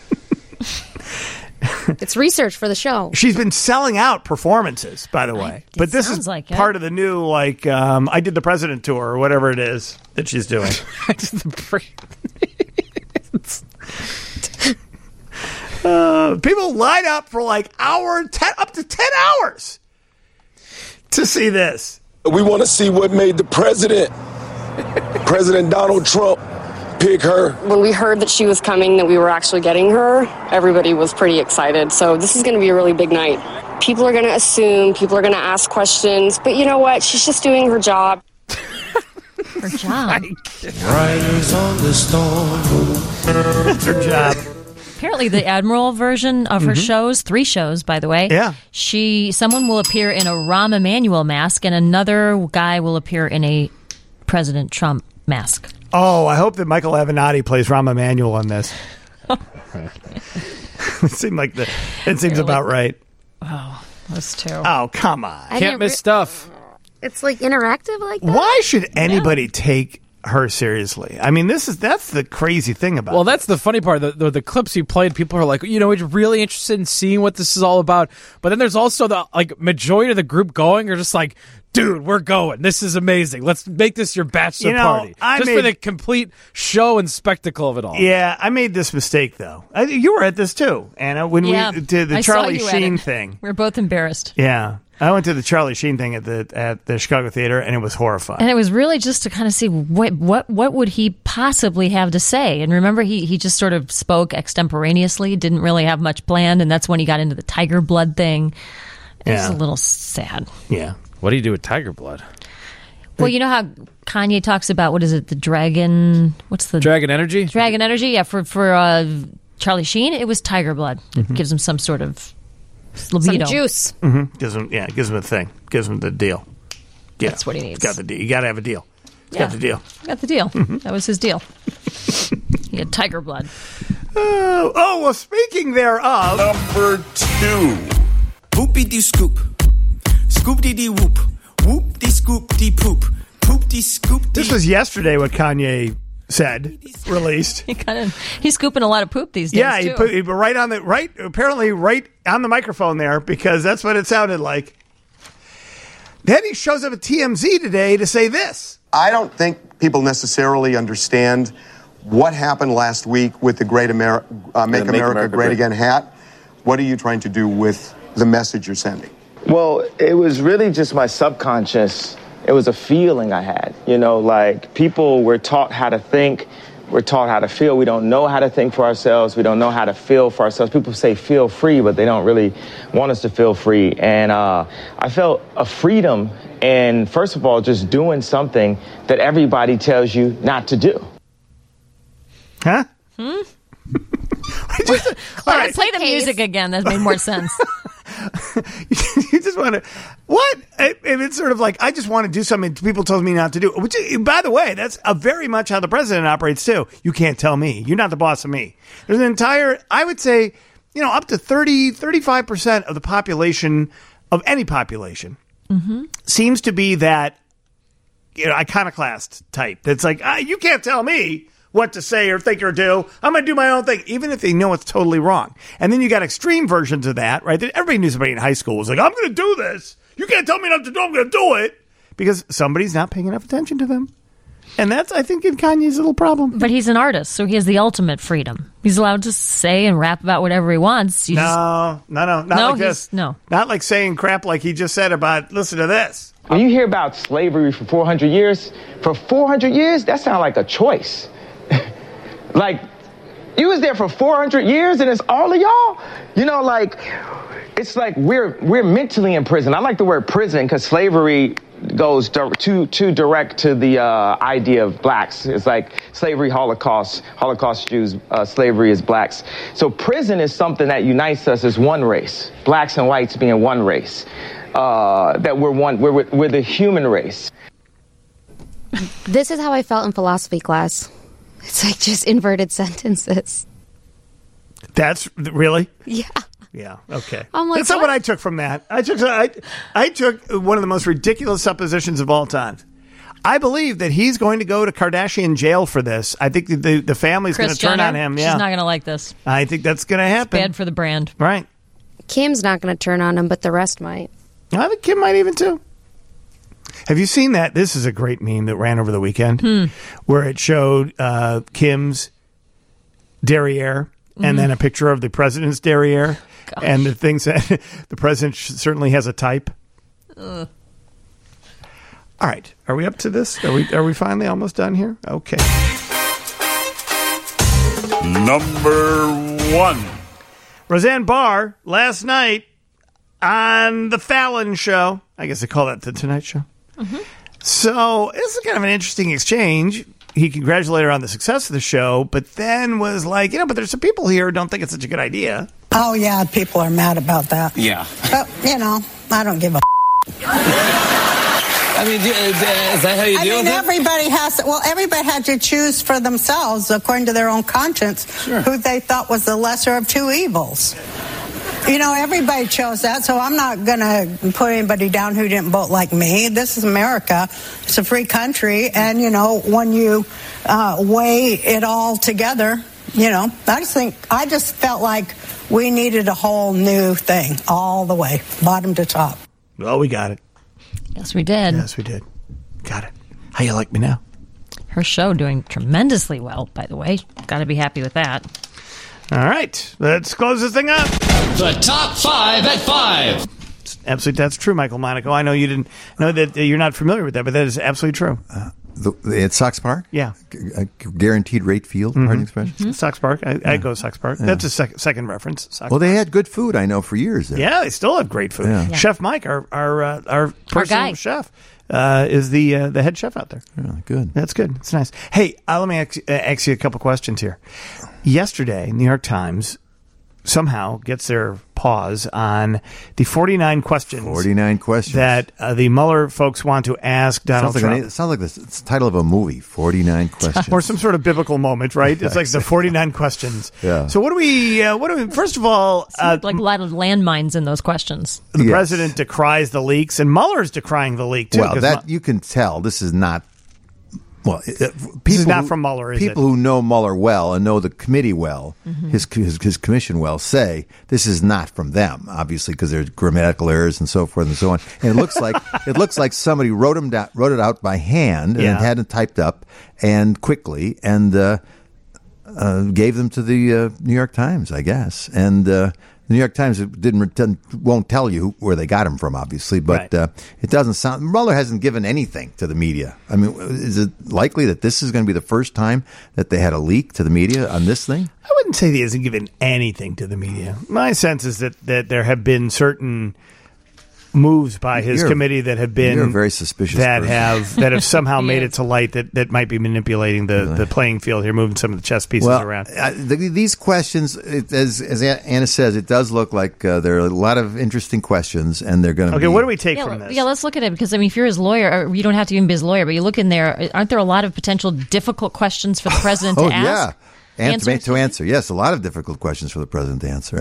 It's research for the show. She's been selling out performances, by the way. But this is part of the new, I did the president tour or whatever it is that she's doing. People line up for like up to 10 hours to see this. We want to see what made the President Donald Trump, pick her. When we heard that she was coming, that we were actually getting her, everybody was pretty excited. So this is going to be a really big night. People are going to assume, people are going to ask questions, but you know what? She's just doing her job. Her job. Riders on the storm. That's her job. Apparently, the Admiral version of her shows, 3 shows, by the way. Yeah. Someone will appear in a Rahm Emanuel mask, and another guy will appear in a President Trump mask. Oh, I hope that Michael Avenatti plays Rahm Emanuel on this. It seems about right. Oh, those two. Oh, come on. Can't miss stuff. It's like interactive like that. Why should anybody take her seriously? I mean, that's the crazy thing about Well, that's the funny part. The clips you played, people are like, we're really interested in seeing what this is all about. But then there's also the majority of the group going are just like, dude, we're going. This is amazing. Let's make this your bachelor party. For the complete show and spectacle of it all. Yeah, I made this mistake, though. You were at this, too, Anna, when we did the Charlie Sheen thing. We were both embarrassed. Yeah. I went to the Charlie Sheen thing at the Chicago Theater, and it was horrifying. And it was really just to kind of see what would he possibly have to say. And remember, he just sort of spoke extemporaneously, didn't really have much planned, and that's when he got into the tiger blood thing. It was a little sad. Yeah. What do you do with tiger blood? Well, you know how Kanye talks about, what is it, the dragon... What's the... Dragon energy? Dragon energy, yeah. For Charlie Sheen, it was tiger blood. It gives him some sort of libido. Some juice. Mm-hmm. Gives him a thing. Gives him the deal. Yeah. That's what he needs. He's got the deal. You got to have a deal. He's got the deal. Got the deal. That was his deal. He had tiger blood. Well, speaking thereof... Number 2. Whoopie scoop. Scoop-dee-dee whoop. Whoop-dee-scoop-dee-poop. Poop-dee-scoop-dee. This was yesterday what Kanye said, released. He's scooping a lot of poop these days, yeah, too. he put apparently right on the microphone there, because that's what it sounded like. Then he shows up at TMZ today to say this. I don't think people necessarily understand what happened last week with the Make America Great Again hat. What are you trying to do with the message you're sending? Well, it was really just my subconscious. It was a feeling I had. People were taught how to think. We're taught how to feel. We don't know how to think for ourselves. We don't know how to feel for ourselves. People say feel free, but they don't really want us to feel free. And I felt a freedom in, first of all, just doing something that everybody tells you not to do. Huh? All right, play the music again. That made more sense. You just want to... What? It's sort of like, I just want to do something people told me not to do. Which, by the way, that's very much how the president operates, too. You can't tell me. You're not the boss of me. There's an entire... I would say, up to 35% of the population, of any population, seems to be that iconoclast type. That's like, you can't tell me what to say or think or do. I'm going to do my own thing, even if they know it's totally wrong. And then you got extreme versions of that, right? That everybody knew somebody in high school was like, I'm going to do this. You can't tell me not to do it. I'm going to do it. Because somebody's not paying enough attention to them. And that's, I think, in Kanye's little problem. But he's an artist, so he has the ultimate freedom. He's allowed to say and rap about whatever he wants. Not like this. No. Not like saying crap like he just said about, listen to this. When you hear about slavery for 400 years, that sounds like a choice. You was there for 400 years and it's all of y'all? It's like we're mentally in prison. I like the word prison because slavery goes too direct to the idea of blacks. It's like slavery, Holocaust Jews, slavery is blacks. So prison is something that unites us as one race, blacks and whites being one race. That we're the human race. This is how I felt in philosophy class. It's like just inverted sentences. That's really? Yeah. Yeah. Okay. I'm like, that's not what I took from that. I took one of the most ridiculous suppositions of all time. I believe that he's going to go to Kardashian jail for this. I think the family's going to turn on him. Yeah. She's not going to like this. I think that's going to happen. It's bad for the brand. Right. Kim's not going to turn on him, but the rest might. I think Kim might even too. Have you seen that? This is a great meme that ran over the weekend where it showed Kim's derriere and then a picture of the president's derriere, and the thing said the president certainly has a type. All right, are we up to this? Are we finally almost done here? Okay. Number 1. Roseanne Barr last night on the Fallon Show. I guess they call that the Tonight Show. So this is kind of an interesting exchange. He congratulated her on the success of the show, but then was like, but there's some people here who don't think it's such a good idea. Oh, yeah, people are mad about that. Yeah. But, I don't give a I mean, is that how you deal with it? everybody had to choose for themselves, according to their own conscience, who they thought was the lesser of two evils. Everybody chose that, so I'm not going to put anybody down who didn't vote like me. This is America. It's a free country, and, when you weigh it all together, I just felt like we needed a whole new thing all the way, bottom to top. Well, we got it. Yes, we did. Yes, we did. Got it. How you like me now? Her show doing tremendously well, by the way. Got to be happy with that. All right, let's close this thing up. The top 5 at 5. Absolutely, that's true, Michael Monaco. I know you didn't know that you're not familiar with that, but that is absolutely true. At Sox Park? Yeah. A guaranteed rate field, pardon expression? Sox Park. I go Sox Park. Yeah. That's a second reference. Sox Park. They had good food, I know, for years there. Yeah, they still have great food. Yeah. Chef Mike, our personal chef, is the head chef out there. Yeah, good. That's good. It's nice. Hey, let me ask you a couple questions here. Yesterday, New York Times somehow gets their paws on the 49 questions. 49 questions. That the Mueller folks want to ask Donald Trump. It sounds like it's the title of a movie, 49 questions. Or some sort of biblical moment, right? It's like the 49 questions. Yeah. So what do we first of all... like a lot of landmines in those questions. The president decries the leaks, and Mueller's decrying the leak, too. Well, you can tell this is not... Well, this is not from Mueller, is people it? Who know Mueller well and know the committee well, his commission well, say this is not from them, obviously, because there's grammatical errors and so forth and so on. And it looks like somebody wrote it out by hand and had it typed up and quickly and gave them to the New York Times, I guess. And the New York Times won't tell you where they got them from, obviously, but it doesn't sound... Mueller hasn't given anything to the media. I mean, is it likely that this is going to be the first time that they had a leak to the media on this thing? I wouldn't say he hasn't given anything to the media. My sense is that there have been certain moves by his committee that have been... You're a very suspicious that person. have somehow made it to light that might be manipulating the playing field here, moving some of the chess pieces around. These questions, as Anna says, it does look like there are a lot of interesting questions, and they're going to Okay, what do we take from this? Yeah, let's look at it, because, if you're his lawyer, or you don't have to even be his lawyer, but you look in there, aren't there a lot of potential difficult questions for the president to ask? To answer. Yes, a lot of difficult questions for the president to answer.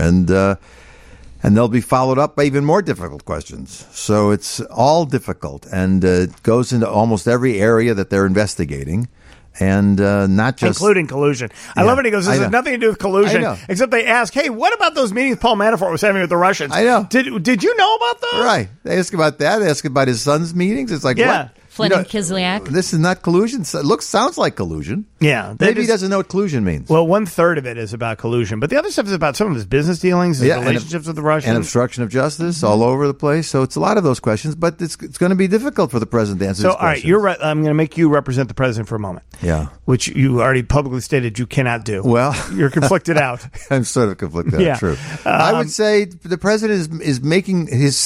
And they'll be followed up by even more difficult questions. So it's all difficult, and it goes into almost every area that they're investigating, and not just... Including collusion. I love it. He goes, this has nothing to do with collusion, except they ask, hey, what about those meetings Paul Manafort was having with the Russians? I know. Did you know about those? Right. They ask about that. They ask about his son's meetings. It's like, what? Flynn and Kislyak. This is not collusion. Sounds like collusion. Yeah. Maybe he doesn't know what collusion means. Well, 1/3 of it is about collusion, but the other stuff is about some of his business dealings, his relationships with the Russians. And obstruction of justice all over the place. So it's a lot of those questions, but it's going to be difficult for the president to answer these questions. So, all right, you're right. I'm going to make you represent the president for a moment. Yeah. Which you already publicly stated you cannot do. Well. You're conflicted out. I'm sort of conflicted out, true. I would say the president is making his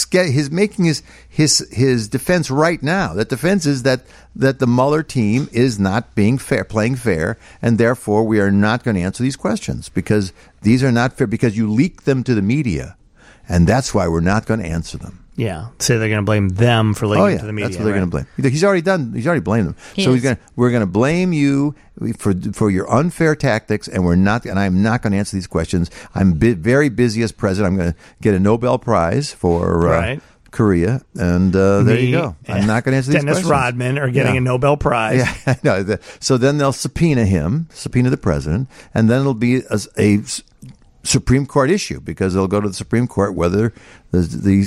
defense right now. That defense is that the Mueller team is not playing fair, and therefore we are not going to answer these questions because these are not fair, because you leaked them to the media, and that's why we're not going to answer them. Yeah, say they're going to blame them for leaking to the media. That's what they're going to blame. He's already blamed them. We're going to blame you for your unfair tactics, and I'm not going to answer these questions. I'm very busy as president. I'm going to get a Nobel Prize for Korea, and there you go. I'm not going to answer these questions. Dennis Rodman are getting a Nobel Prize. Yeah, I know. So then they'll subpoena the president, and then it'll be a Supreme Court issue, because they'll go to the Supreme Court whether the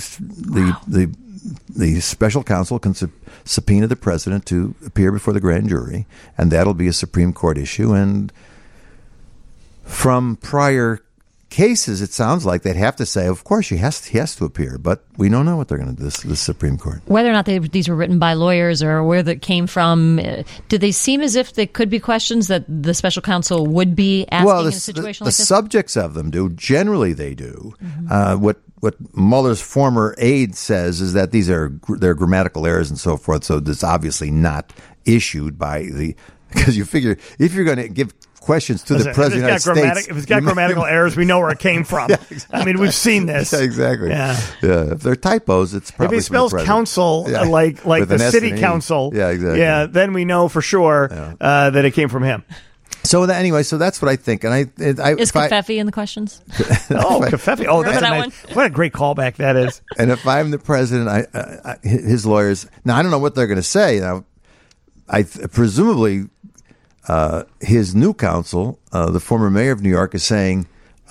special counsel can subpoena the president to appear before the grand jury, and that'll be a Supreme Court issue. And from prior cases, it sounds like they'd have to say, of course, he has to appear, but we don't know what they're going to do. The Supreme Court, whether or not these were written by lawyers or where that came from, do they seem as if they could be questions that the special counsel would be asking in a situation like this? The subjects of them do. Generally, they do. What Mueller's former aide says is that they're grammatical errors and so forth. So it's obviously not issued by because you figure if you're going to give questions to the President of the United States. If it's got grammatical errors, we know where it came from. Yeah, exactly. I mean, we've seen this. Yeah, exactly. Yeah. If they're typos, it's probably if he spells council like the city council. Yeah, exactly. Yeah, then we know for sure that it came from him. So anyway, so that's what I think. And is Covfefe in the questions? Covfefe. Oh, that's one? What a great callback that is. And if I'm the president, his lawyers. Now I don't know what they're going to say. Now, presumably. His new counsel, the former mayor of New York, is saying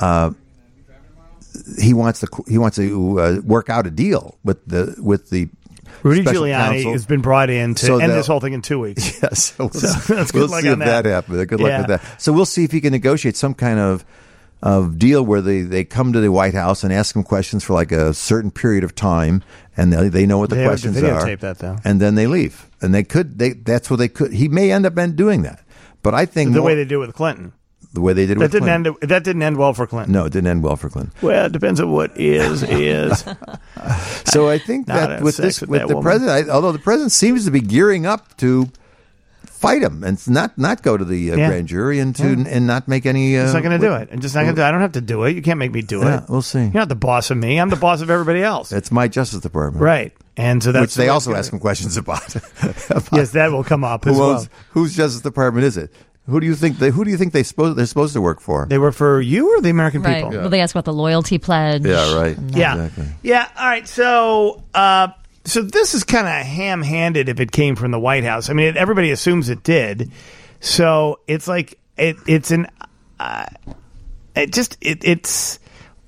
he wants to work out a deal with the Rudy special Giuliani counsel. has been brought in to end this whole thing in 2 weeks. Yes, we'll see if that happens. Good luck with that. So we'll see if he can negotiate some kind of deal where they come to the White House and ask him questions for like a certain period of time, and they know what the questions are. Videotape that though, and then they leave, and that's what they could. He may end up doing that. But I think the way they did with Clinton. The way they did with Clinton. That didn't end well for Clinton. No, it didn't end well for Clinton. Well, it depends on what is. So I think that with the president, although the president seems to be gearing up to fight him and not go to the grand jury and not make any. He's not going to do it. And just not going to do it. I don't have to do it. You can't make me do it. We'll see. You're not the boss of me. I'm the boss of everybody else. It's my Justice Department, right? And so that's which they also ask him questions about. Yes, that will come up as well. Whose Justice Department is it? Who do you think they're supposed to work for? They work for you or the American people? Right. Yeah. Well, they ask about the loyalty pledge. Yeah, right. Yeah, exactly. Yeah. All right. So, so this is kind of ham-handed if it came from the White House. I mean, everybody assumes it did. So it's like it's an it's.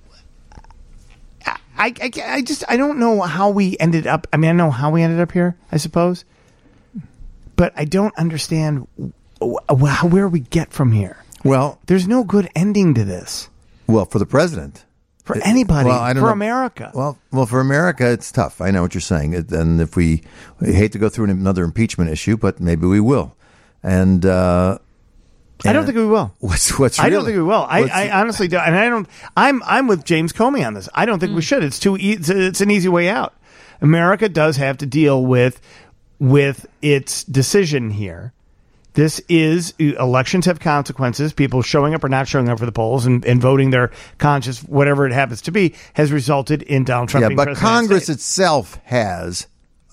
I don't know how we ended up. I mean, I know how we ended up here, I suppose, but I don't understand where we get from here. Well, there's no good ending to this. Well, for the president, for anybody, I don't for know. America. Well, for America, it's tough. I know what you're saying, and if we hate to go through another impeachment issue, but maybe we will. And I don't think we will. What's really, I don't think we will. I honestly don't. And I don't. I'm with James Comey on this. I don't think we should. It's too. It's an easy way out. America does have to deal with its decision here. This is elections have consequences. People showing up or not showing up for the polls and voting their conscience, whatever it happens to be, has resulted in Donald Trump being president. But Congress itself has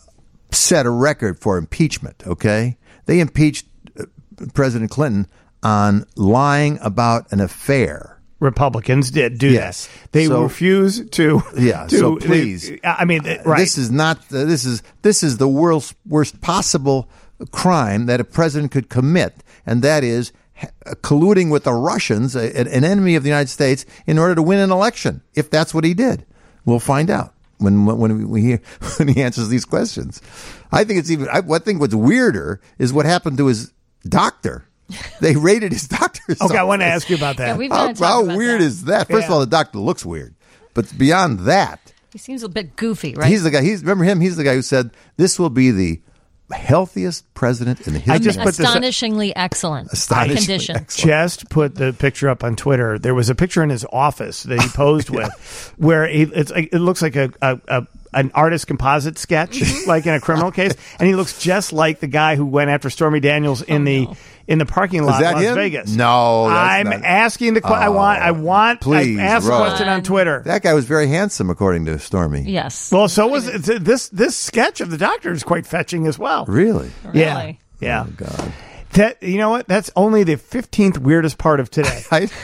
set a record for impeachment. Okay, they impeached President Clinton on lying about an affair. Republicans did do that. They refuse to. Yeah. So please, I mean, right. This is not. This is the worst possible crime that a president could commit, and that is colluding with the Russians, an enemy of the United States, in order to win an election. If that's what he did, we'll find out when he answers these questions. I think it's even. I think what's weirder is what happened to his doctor. They raided his doctor's office. I want to ask you about that. Yeah, how weird is that? First of all, the doctor looks weird, but beyond that, he seems a bit goofy, right? He's the guy. Remember him? He's the guy who said this will be the healthiest president in the history. Astonishingly excellent condition. Excellent. Just put the picture up on Twitter. There was a picture in his office that he posed with, where it looks like an artist composite sketch, like in a criminal case, and he looks just like the guy who went after Stormy Daniels in the parking lot in Las Vegas. No, I'm asking the question. I want. Please, I asked the question on Twitter. That guy was very handsome, according to Stormy. Yes. Well, so was this sketch of the doctor is quite fetching as well. Really? Yeah. Oh, God. That, you know what? That's only the 15th weirdest part of today.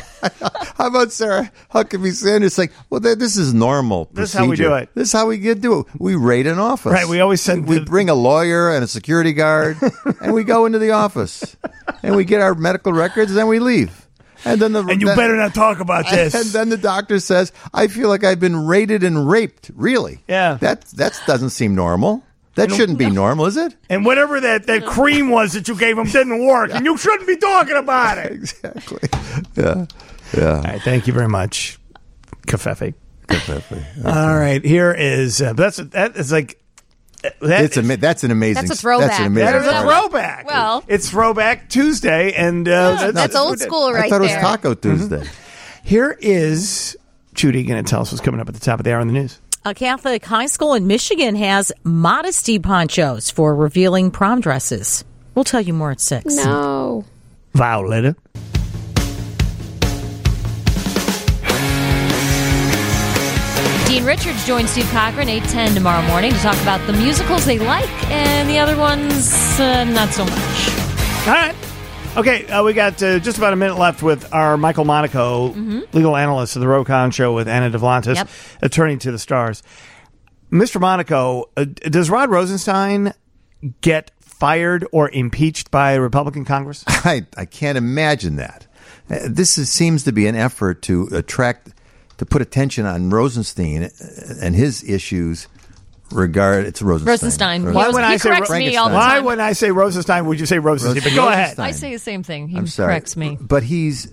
How about Sarah Huckabee Sanders saying, well, this is normal procedure. This is how we do it. This is how we do it. We raid an office. Right. We always send... We bring a lawyer and a security guard, and we go into the office. And we get our medical records, and then we leave. And then you better not talk about this. And then the doctor says, I feel like I've been raided and raped. Really? Yeah. That doesn't seem normal. That shouldn't be normal, is it? And whatever that cream was that you gave him didn't work, and you shouldn't be talking about it. Exactly. Yeah. Yeah. All right, thank you very much, Covfefe. Covfefe. All right, here is that's like. That's an amazing. That's a throwback. That's an amazing. That is a part. throwback. Well, it's Throwback Tuesday, and that's old school right there. I thought it was Taco Tuesday. Here is Judy going to tell us what's coming up at the top of the hour in the news. A Catholic high school in Michigan has modesty ponchos for revealing prom dresses. We'll tell you more at 6. No. Violetta. Dean Richards joins Steve Cochran 8:10 tomorrow morning to talk about the musicals they like and the other ones not so much. All right. Okay, we got just about a minute left with our Michael Monaco, legal analyst of the Rokon Show with Anna Devlantis, attorney to the stars. Mr. Monaco, does Rod Rosenstein get fired or impeached by Republican Congress? I can't imagine that. This seems to be an effort to put attention on Rosenstein and his issues. It's Rosenstein. Why when I say corrects me all the time. Why when I say Rosenstein would you say Rosenstein? But go ahead. I say the same thing. He I'm sorry, corrects me. But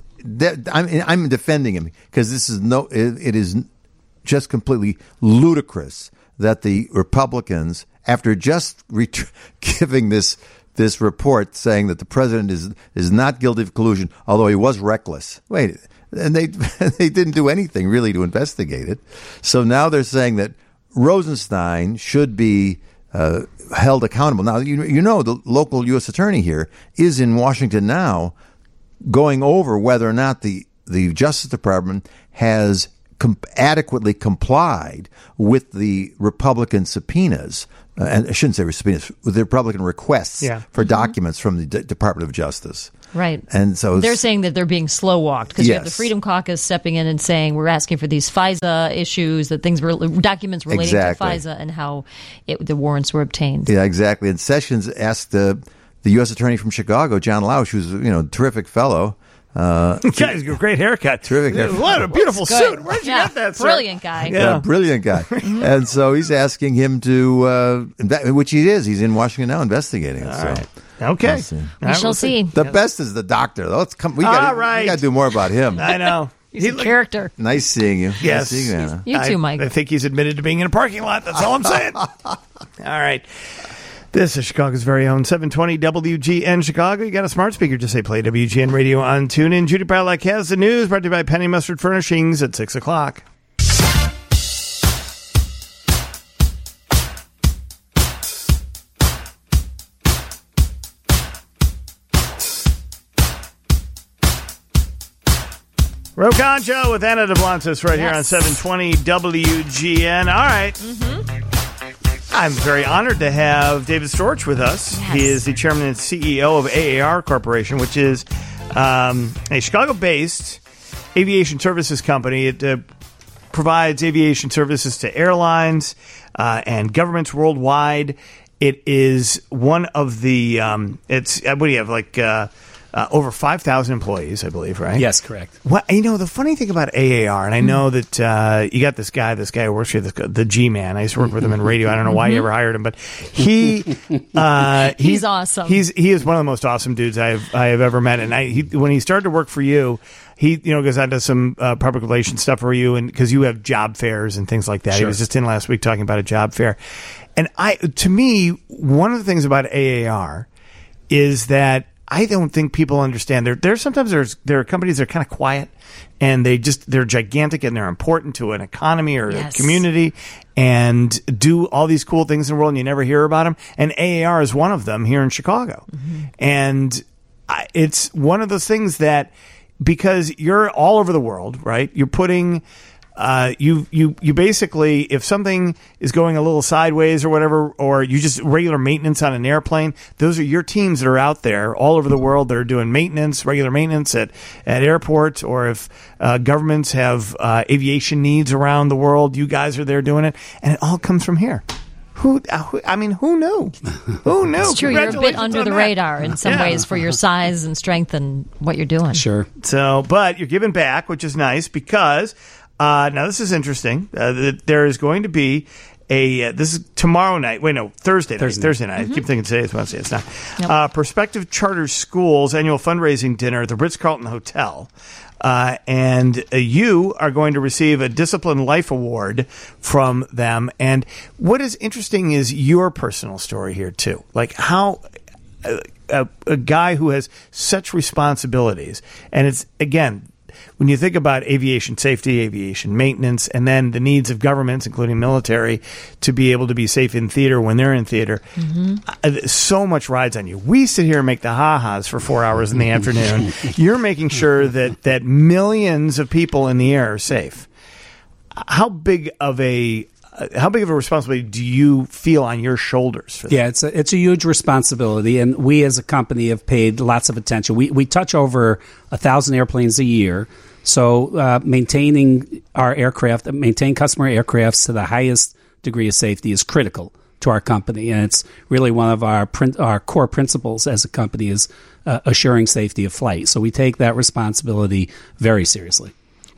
I'm defending him because it is just completely ludicrous that the Republicans, after just giving this report saying that the president is not guilty of collusion, although he was reckless. Wait, and they didn't do anything really to investigate it. So now they're saying that Rosenstein should be held accountable. Now, you know the local U.S. attorney here is in Washington now going over whether or not the Justice Department has adequately complied with the Republican subpoenas. And I shouldn't say subpoenas, with the Republican requests for documents from the Department of Justice. Right. And so they're saying that they're being slow walked because you have the Freedom Caucus stepping in and saying we're asking for these FISA issues, that documents relating to FISA and how the warrants were obtained. Yeah, exactly. And Sessions asked the U.S. attorney from Chicago, John Lausch, who's a terrific fellow. Guy's got a great haircut. Terrific haircut. What a beautiful suit. Where'd you get that, sir? Brilliant guy. Yeah, brilliant guy. And so he's asking him to, which he is. He's in Washington now investigating it. All right. Okay. We shall see. The best is the doctor, though. We got to do more about him. I know. He's a character. Nice seeing you. Yes. Nice seeing you, Anna. You too, Mike. I think he's admitted to being in a parking lot. That's all I'm saying. All right. This is Chicago's very own 720 WGN Chicago. You got a smart speaker. Just say play WGN Radio on TuneIn. Judy Pawlak has the news brought to you by Penny Mustard Furnishings at 6 o'clock. Rokon Show with Anna Devlantis right here on 720 WGN. All right. I'm very honored to have David Storch with us. Yes. He is the chairman and CEO of AAR Corporation, which is a Chicago-based aviation services company. It provides aviation services to airlines and governments worldwide. It is one of the what do you have, like over 5,000 employees, I believe, right? Yes, correct. Well, the funny thing about AAR, and I know that you got this guy who works here, the G-Man. I used to work with him in radio. I don't know why you ever hired him, but he's awesome. He is one of the most awesome dudes I have ever met. And when he started to work for you, he goes on to some public relations stuff for you, and because you have job fairs and things like that. Sure. He was just in last week talking about a job fair. And to me, one of the things about AAR is that I don't think people understand. Sometimes there are companies that are kind of quiet, and they're gigantic and they're important to an economy or a community, and do all these cool things in the world, and you never hear about them. And AAR is one of them here in Chicago, and it's one of those things that, because you're all over the world, right? You're putting. You basically, if something is going a little sideways or whatever, or you just regular maintenance on an airplane, those are your teams that are out there all over the world that are doing maintenance, regular maintenance at airports, or if governments have aviation needs around the world, you guys are there doing it, and it all comes from here. Who knew? Who knew? It's true. You're a bit under the radar in some ways for your size and strength and what you're doing. Sure. So, but you're giving back, which is nice, because now this is interesting. There is going to be this is tomorrow night. Wait, no, Thursday night. I keep thinking today is Wednesday. It's not. Yep. Prospective Charter Schools annual fundraising dinner at the Ritz-Carlton Hotel. And you are going to receive a Discipline Life Award from them. And what is interesting is your personal story here, too. Like how a guy who has such responsibilities. And it's, again, when you think about aviation safety, aviation maintenance, and then the needs of governments, including military, to be able to be safe in theater when they're in theater, so much rides on you. We sit here and make the ha-has for 4 hours in the afternoon. You're making sure that millions of people in the air are safe. How big of a responsibility do you feel on your shoulders for that? Yeah, it's a huge responsibility, and we as a company have paid lots of attention. We touch over 1,000 airplanes a year, so maintaining our aircraft, maintain customer aircrafts to the highest degree of safety is critical to our company, and it's really one of our core principles as a company is assuring safety of flight. So we take that responsibility very seriously.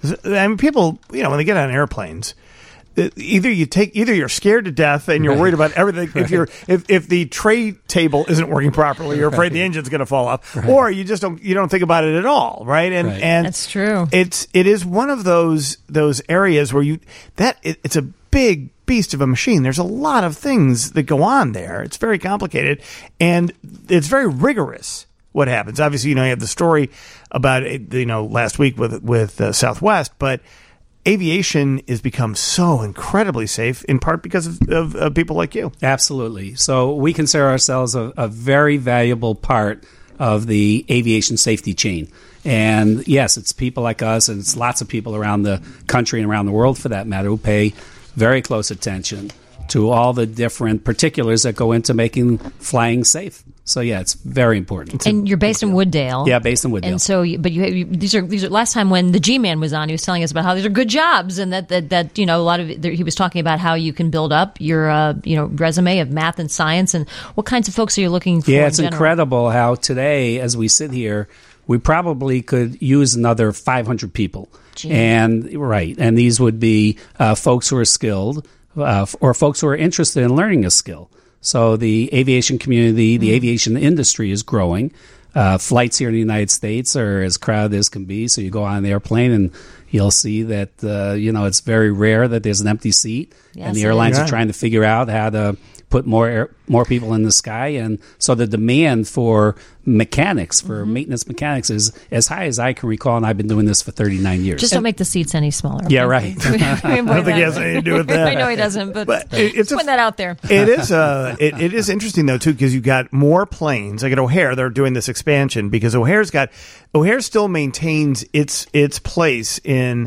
I mean, people, when they get on airplanes, either you're scared to death and you're worried about everything. Right. If the tray table isn't working properly, you're afraid the engine's going to fall off, or you just don't think about it at all, right? And that's true. It is one of those areas where it's a big beast of a machine. There's a lot of things that go on there. It's very complicated and it's very rigorous. What happens? Obviously, you have the story about last week with Southwest, but aviation has become so incredibly safe, in part because of people like you. Absolutely. So we consider ourselves a very valuable part of the aviation safety chain. And yes, it's people like us, and it's lots of people around the country and around the world, for that matter, who pay very close attention to all the different particulars that go into making flying safe. So yeah, it's very important. And you're based in Wooddale. Yeah, based in Wooddale. And so, but these are last time when the G-Man was on, he was telling us about how these are good jobs, and that a lot of he was talking about how you can build up your resume of math and science, and what kinds of folks are you looking for? Yeah, it's incredible how today, as we sit here, we probably could use another 500 people. Gee. And these would be folks who are skilled or folks who are interested in learning a skill. So the aviation community, the aviation industry is growing. Flights here in the United States are as crowded as can be. So you go on an airplane and you'll see that, it's very rare that there's an empty seat. Yes, and the airlines are trying to figure out how to put more people in the sky. And so the demand for mechanics, for maintenance mechanics, is as high as I can recall, and I've been doing this for 39 years. Just don't make the seats any smaller. Yeah, right. I don't think he has anything to do with that. I know he doesn't, but it's putting that out there. It is it is interesting, though, too, because you've got more planes. Like at O'Hare, they're doing this expansion because O'Hare still maintains its place in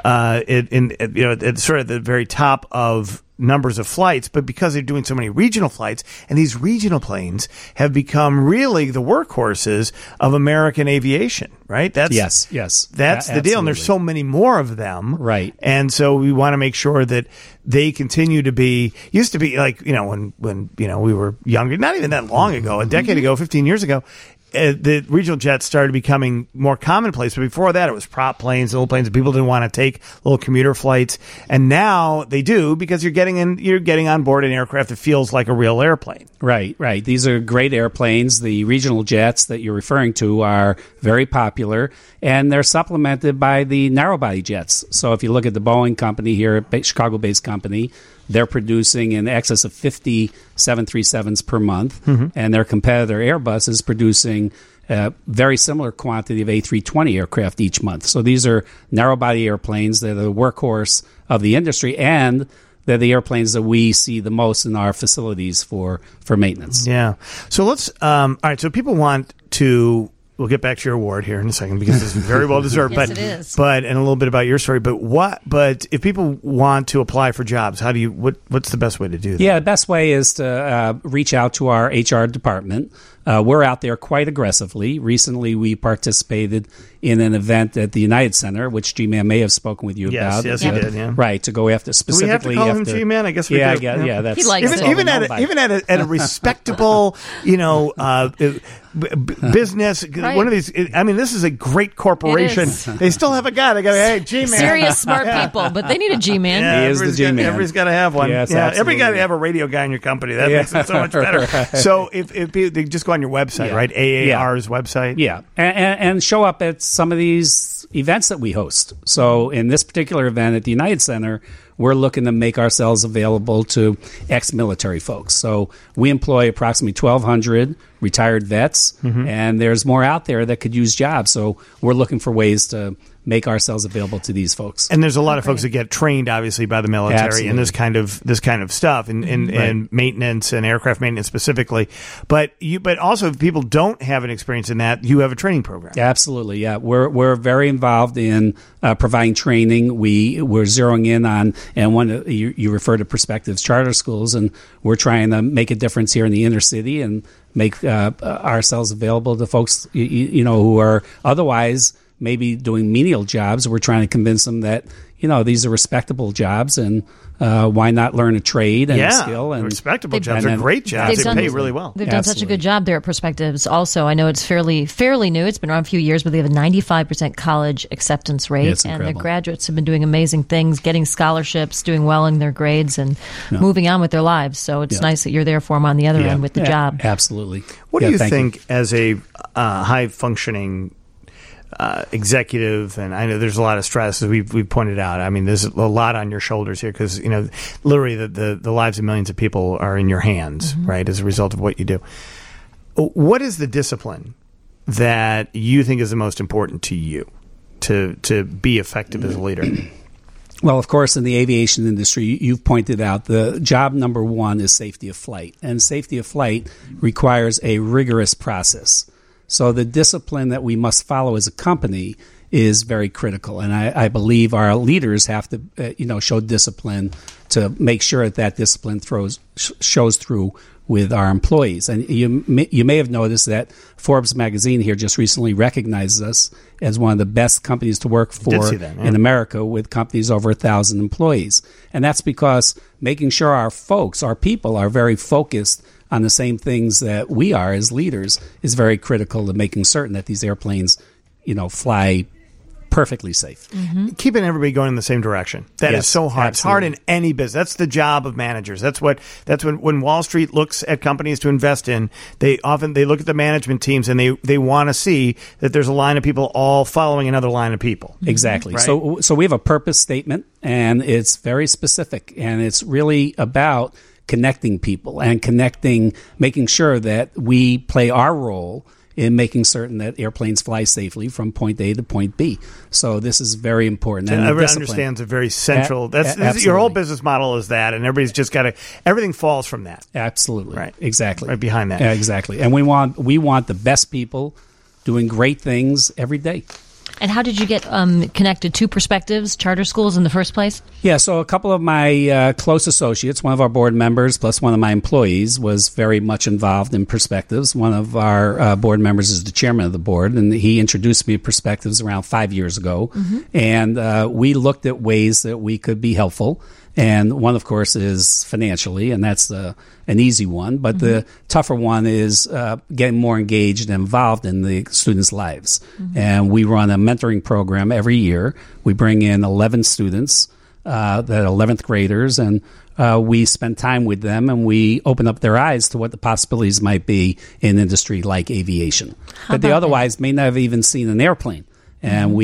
sort of the very top of numbers of flights, but because they're doing so many regional flights, and these regional planes have become really the workhorses of American aviation, right? Yes. That's the deal, and there's so many more of them, right? And so we want to make sure that they continue to be. Used to be like when we were younger, not even that long ago, a decade ago, 15 years ago. The regional jets started becoming more commonplace, but before that, it was prop planes, little planes. People didn't want to take little commuter flights, and now they do because you're getting on board an aircraft that feels like a real airplane. Right. These are great airplanes. The regional jets that you're referring to are very popular, and they're supplemented by the narrow-body jets. So if you look at the Boeing company here, Chicago-based company, they're producing in excess of 50 737s per month, and their competitor Airbus is producing a very similar quantity of A320 aircraft each month. So these are narrow-body airplanes. They're the workhorse of the industry, and they're the airplanes that we see the most in our facilities for maintenance. Yeah. So let's all right, so people want to... We'll get back to your award here in a second because it's very well deserved. Yes, it is. And a little bit about your story. But if people want to apply for jobs, what's the best way to do that? Yeah, the best way is to reach out to our HR department. We're out there quite aggressively. Recently, we participated in an event at the United Center, which G-Man may have spoken with you about. Yes, he did. Yeah. Right, to go after specifically. Do we have to call him G-Man? I guess we do. Yeah, that's he likes even at a respectable, business. Right. One of these. I mean, this is a great corporation. They still have a guy. They go, hey, G-man. Serious smart people, but they need a G-man. Yeah, he is the G-man. Everybody's got to have one. Yes, everybody got to have a radio guy in your company. That makes it so much better. Right. So if they just go on your website, right? AAR's website. Yeah, and show up at some of these events that we host. So in this particular event at the United Center, we're looking to make ourselves available to ex-military folks. So we employ approximately 1,200 retired vets, and there's more out there that could use jobs. So we're looking for ways to make ourselves available to these folks. And there's a lot of folks that get trained, obviously, by the military in this kind of stuff, and maintenance and aircraft maintenance specifically. But also, if people don't have an experience in that, you have a training program. Absolutely, yeah. We're very involved in providing training. We're zeroing in on, and you refer to Perspectives Charter Schools, and we're trying to make a difference here in the inner city and make ourselves available to folks who are otherwise maybe doing menial jobs. We're trying to convince them that these are respectable jobs, and why not learn a trade and a skill? And respectable jobs are great jobs. They pay really well. They've done such a good job there at Perspectives. Also, I know it's fairly new. It's been around a few years, but they have a 95% college acceptance rate, and their graduates have been doing amazing things, getting scholarships, doing well in their grades, and moving on with their lives. So it's nice that you're there for them on the other end with the job. Absolutely. What do you think as a high functioning executive, and I know there's a lot of stress, as we've pointed out. I mean, there's a lot on your shoulders here because literally the lives of millions of people are in your hands, right? As a result of what you do. What is the discipline that you think is the most important to you to be effective as a leader? Well, of course, in the aviation industry, you've pointed out the job number one is safety of flight, and safety of flight requires a rigorous process. So the discipline that we must follow as a company is very critical, and I believe our leaders have to, show discipline to make sure that discipline shows through with our employees. And you may have noticed that Forbes magazine here just recently recognizes us as one of the best companies to work for in America, with companies over 1,000 employees, and that's because making sure our folks, our people, are very focused on the same things that we are as leaders is very critical to making certain that these airplanes, fly perfectly safe. Keeping everybody going in the same direction. That is so hard. Absolutely. It's hard in any business. That's the job of managers. That's when Wall Street looks at companies to invest in, they look at the management teams and they want to see that there's a line of people all following another line of people. Exactly. Right? So we have a purpose statement, and it's very specific, and it's really about connecting people and making sure that we play our role in making certain that airplanes fly safely from point A to point B. So this is very important. And everyone understands a very central. Your whole business model is that, and everybody's just got to. Everything falls from that. Absolutely. Right. Exactly. Right behind that. Yeah, exactly. And we want the best people doing great things every day. And how did you get connected to Perspectives Charter Schools in the first place? Yeah, so a couple of my close associates, one of our board members plus one of my employees, was very much involved in Perspectives. One of our board members is the chairman of the board, and he introduced me to Perspectives around 5 years ago. And we looked at ways that we could be helpful. And one, of course, is financially, and that's an easy one. But the tougher one is getting more engaged and involved in the students' lives. And we run a mentoring program every year. We bring in 11 students, that 11th graders, and we spend time with them, and we open up their eyes to what the possibilities might be in industry like aviation. But they otherwise may not have even seen an airplane. And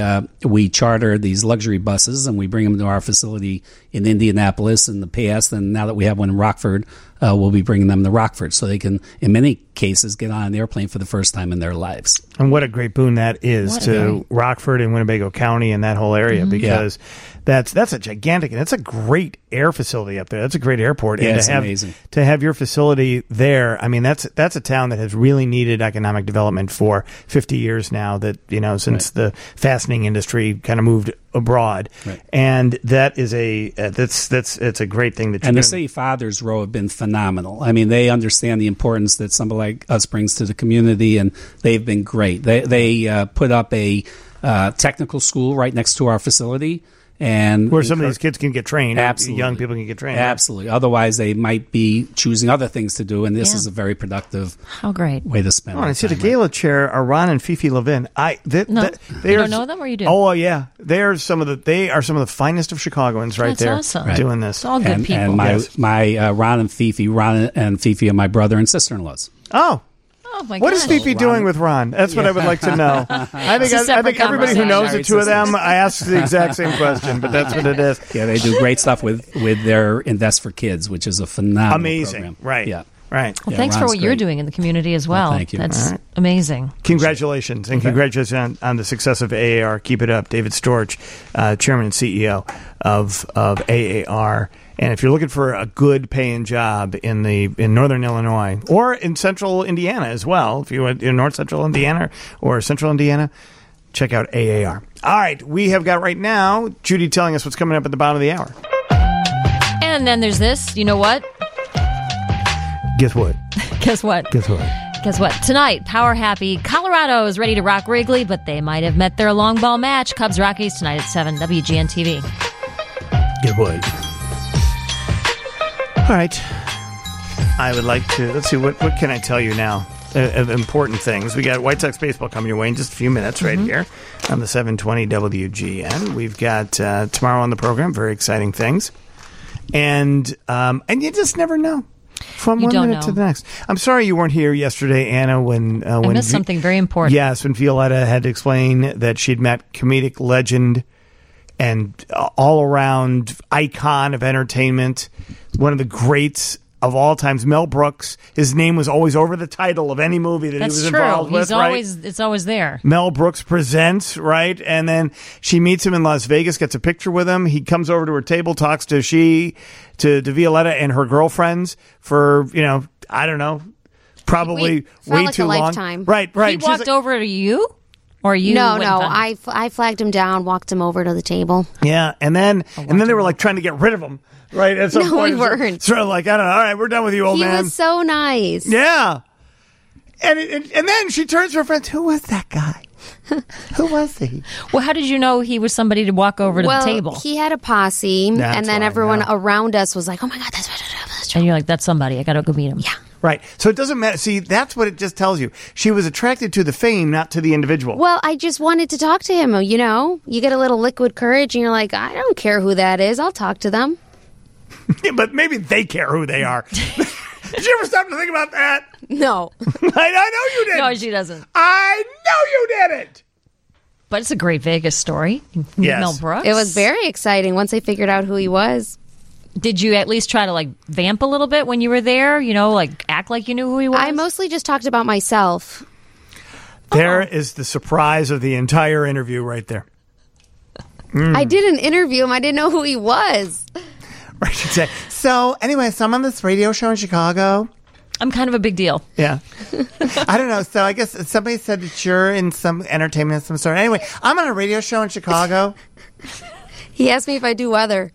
we charter these luxury buses, and we bring them to our facility in Indianapolis in the past. And now that we have one in Rockford, we'll be bringing them to Rockford so they can, in many cases, get on an airplane for the first time in their lives. And what a great boon that is to Rockford and Winnebago County and that whole area, because that's a gigantic, and that's a great air facility up there. That's a great airport. Yeah, and it's amazing. To have your facility there, I mean, that's a town that has really needed economic development for 50 years now, that, since the fastening industry kind of moved abroad. And that is it's a great thing that you're doing. The City Fathers Row have been phenomenal. I mean, they understand the importance that somebody like us brings to the community, and they've been great. They put up a technical school right next to our facility, and where some of these kids can get trained. Absolutely. Young people can get trained. Absolutely. Otherwise, they might be choosing other things to do, and this is a very productive way to spend. Oh, and I see the gala chair are Ron and Fifi Levin. You don't know them, or you do? Oh, yeah. They are some of the finest of Chicagoans right That's there awesome. doing this. It's all good people. And my Ron and Fifi are my brother and sister-in-laws. Oh. Oh my What is gosh. Fifi doing with Ron? That's what I would like to know. I It's a think separate everybody who knows the conversation. two of them, I ask the exact same question, but that's what it is. Yeah, they do great stuff with their Invest for Kids, which is a phenomenal Amazing. program. Right. Yeah. Right. Well, thanks for what you're doing in the community as well. Well, thank you. That's All right. amazing. Congratulations, and congratulations on the success of AAR. Keep it up. David Storch, Chairman and CEO of AAR. And if you're looking for a good paying job in Northern Illinois or in Central Indiana as well, if you went in North Central Indiana or Central Indiana, check out AAR. All right, we have got right now Judy telling us what's coming up at the bottom of the hour. And then there's this. You know what? Guess what? Guess what? Guess what? Guess what? Tonight, Power Happy Colorado is ready to rock Wrigley, but they might have met their long ball match. Cubs Rockies tonight at 7, WGN TV. Guess what? All right. I would like to, let's see, what can I tell you now? Important things. We got White Sox baseball coming your way in just a few minutes right here on the 720 WGN. We've got tomorrow on the program, very exciting things. And you just never know from You one don't minute know. to the next. I'm sorry you weren't here yesterday, Anna, when I missed something very important. Yes, when Violetta had to explain that she'd met comedic legend and all-around icon of entertainment, one of the greats of all times, Mel Brooks. His name was always over the title of any movie that That's he was true. involved with, It's always there. Mel Brooks Presents, right? And then she meets him in Las Vegas, gets a picture with him. He comes over to her table, talks to Violetta and her girlfriends for, I don't know, probably For way like too a long. lifetime. Right. He walked over to you? Or you? No, went no. and found- I flagged him down, walked him over to the table. Yeah, and then they were like trying to get rid of him, right? At some No, point, we weren't. Sort of like, I don't know. All right, we're done with you, old He man. was so nice. Yeah, and then she turns to her friends. Who was that guy? Who was he? Well, how did you know he was somebody to walk over to the table? He had a posse, That's and then why, everyone yeah. around us was like, "Oh my god, that's And you're like, that's somebody. I got to go meet him. Yeah. Right. So it doesn't matter. See, that's what it just tells you. She was attracted to the fame, not to the individual. Well, I just wanted to talk to him. You know, you get a little liquid courage, and you're like, I don't care who that is. I'll talk to them. Yeah, but maybe they care who they are. Did you ever stop to think about that? No. I know you didn't. No, she doesn't. I know you didn't. But it's a great Vegas story. Yes. Mel Brooks. It was very exciting once I figured out who he was. Did you at least try to like vamp a little bit when you were there? You know, like act like you knew who he was? I mostly just talked about myself. There is the surprise of the entire interview right there. I didn't interview him. I didn't know who he was. Right. Exactly. So, anyway, so I'm on this radio show in Chicago. I'm kind of a big deal. Yeah. I don't know. So I guess somebody said that you're in some entertainment of some sort. Anyway, I'm on a radio show in Chicago. He asked me if I do weather.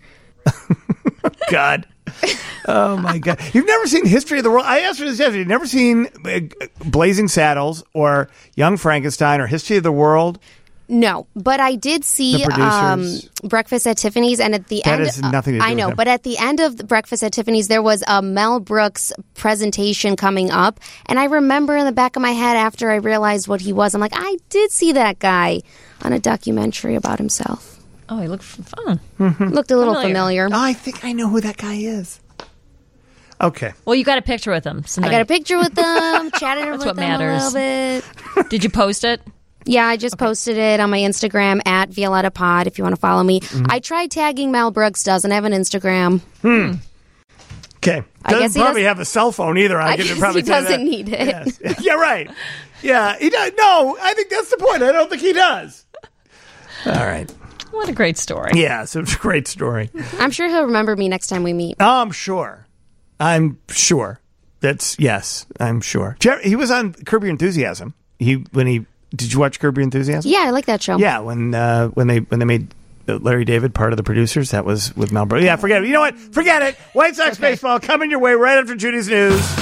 God. Oh, my God. You've never seen History of the World? I asked her this yesterday. You've never seen Blazing Saddles or Young Frankenstein or History of the World? No, but I did see The producers. Breakfast at Tiffany's, and at the That end, has nothing to do I with know, them. but at the end of the Breakfast at Tiffany's, there was a Mel Brooks presentation coming up, and I remember in the back of my head after I realized what he was, I'm like, I did see that guy on a documentary about himself. Oh, he looked fun. Looked a little familiar. Oh, I think I know who that guy is. Okay. Well, you got a picture with him. I got a picture with them, chatted That's with what them matters. a little bit. Did you post it? Yeah, I just posted it on my Instagram at Violetta Pod if you want to follow me. I tried tagging Mel Brooks, doesn't have an Instagram. Okay. I guess Doesn't he probably does- have a cell phone either. I can guess probably he tell you doesn't that. need it. Yes. Yeah, right. Yeah, he does. No, I think that's the point. I don't think he does. All right. What a great story. Yeah, so it's a great story. I'm sure he'll remember me next time we meet. I'm sure. Yes, I'm sure. He was on Curb Your Enthusiasm. Did you watch Curb Your Enthusiasm? Yeah, I like that show. Yeah, when they made Larry David part of the producers, that was with Mel Brooks. Yeah, forget it. You know what? Forget it. White Sox baseball coming your way right after Judy's news.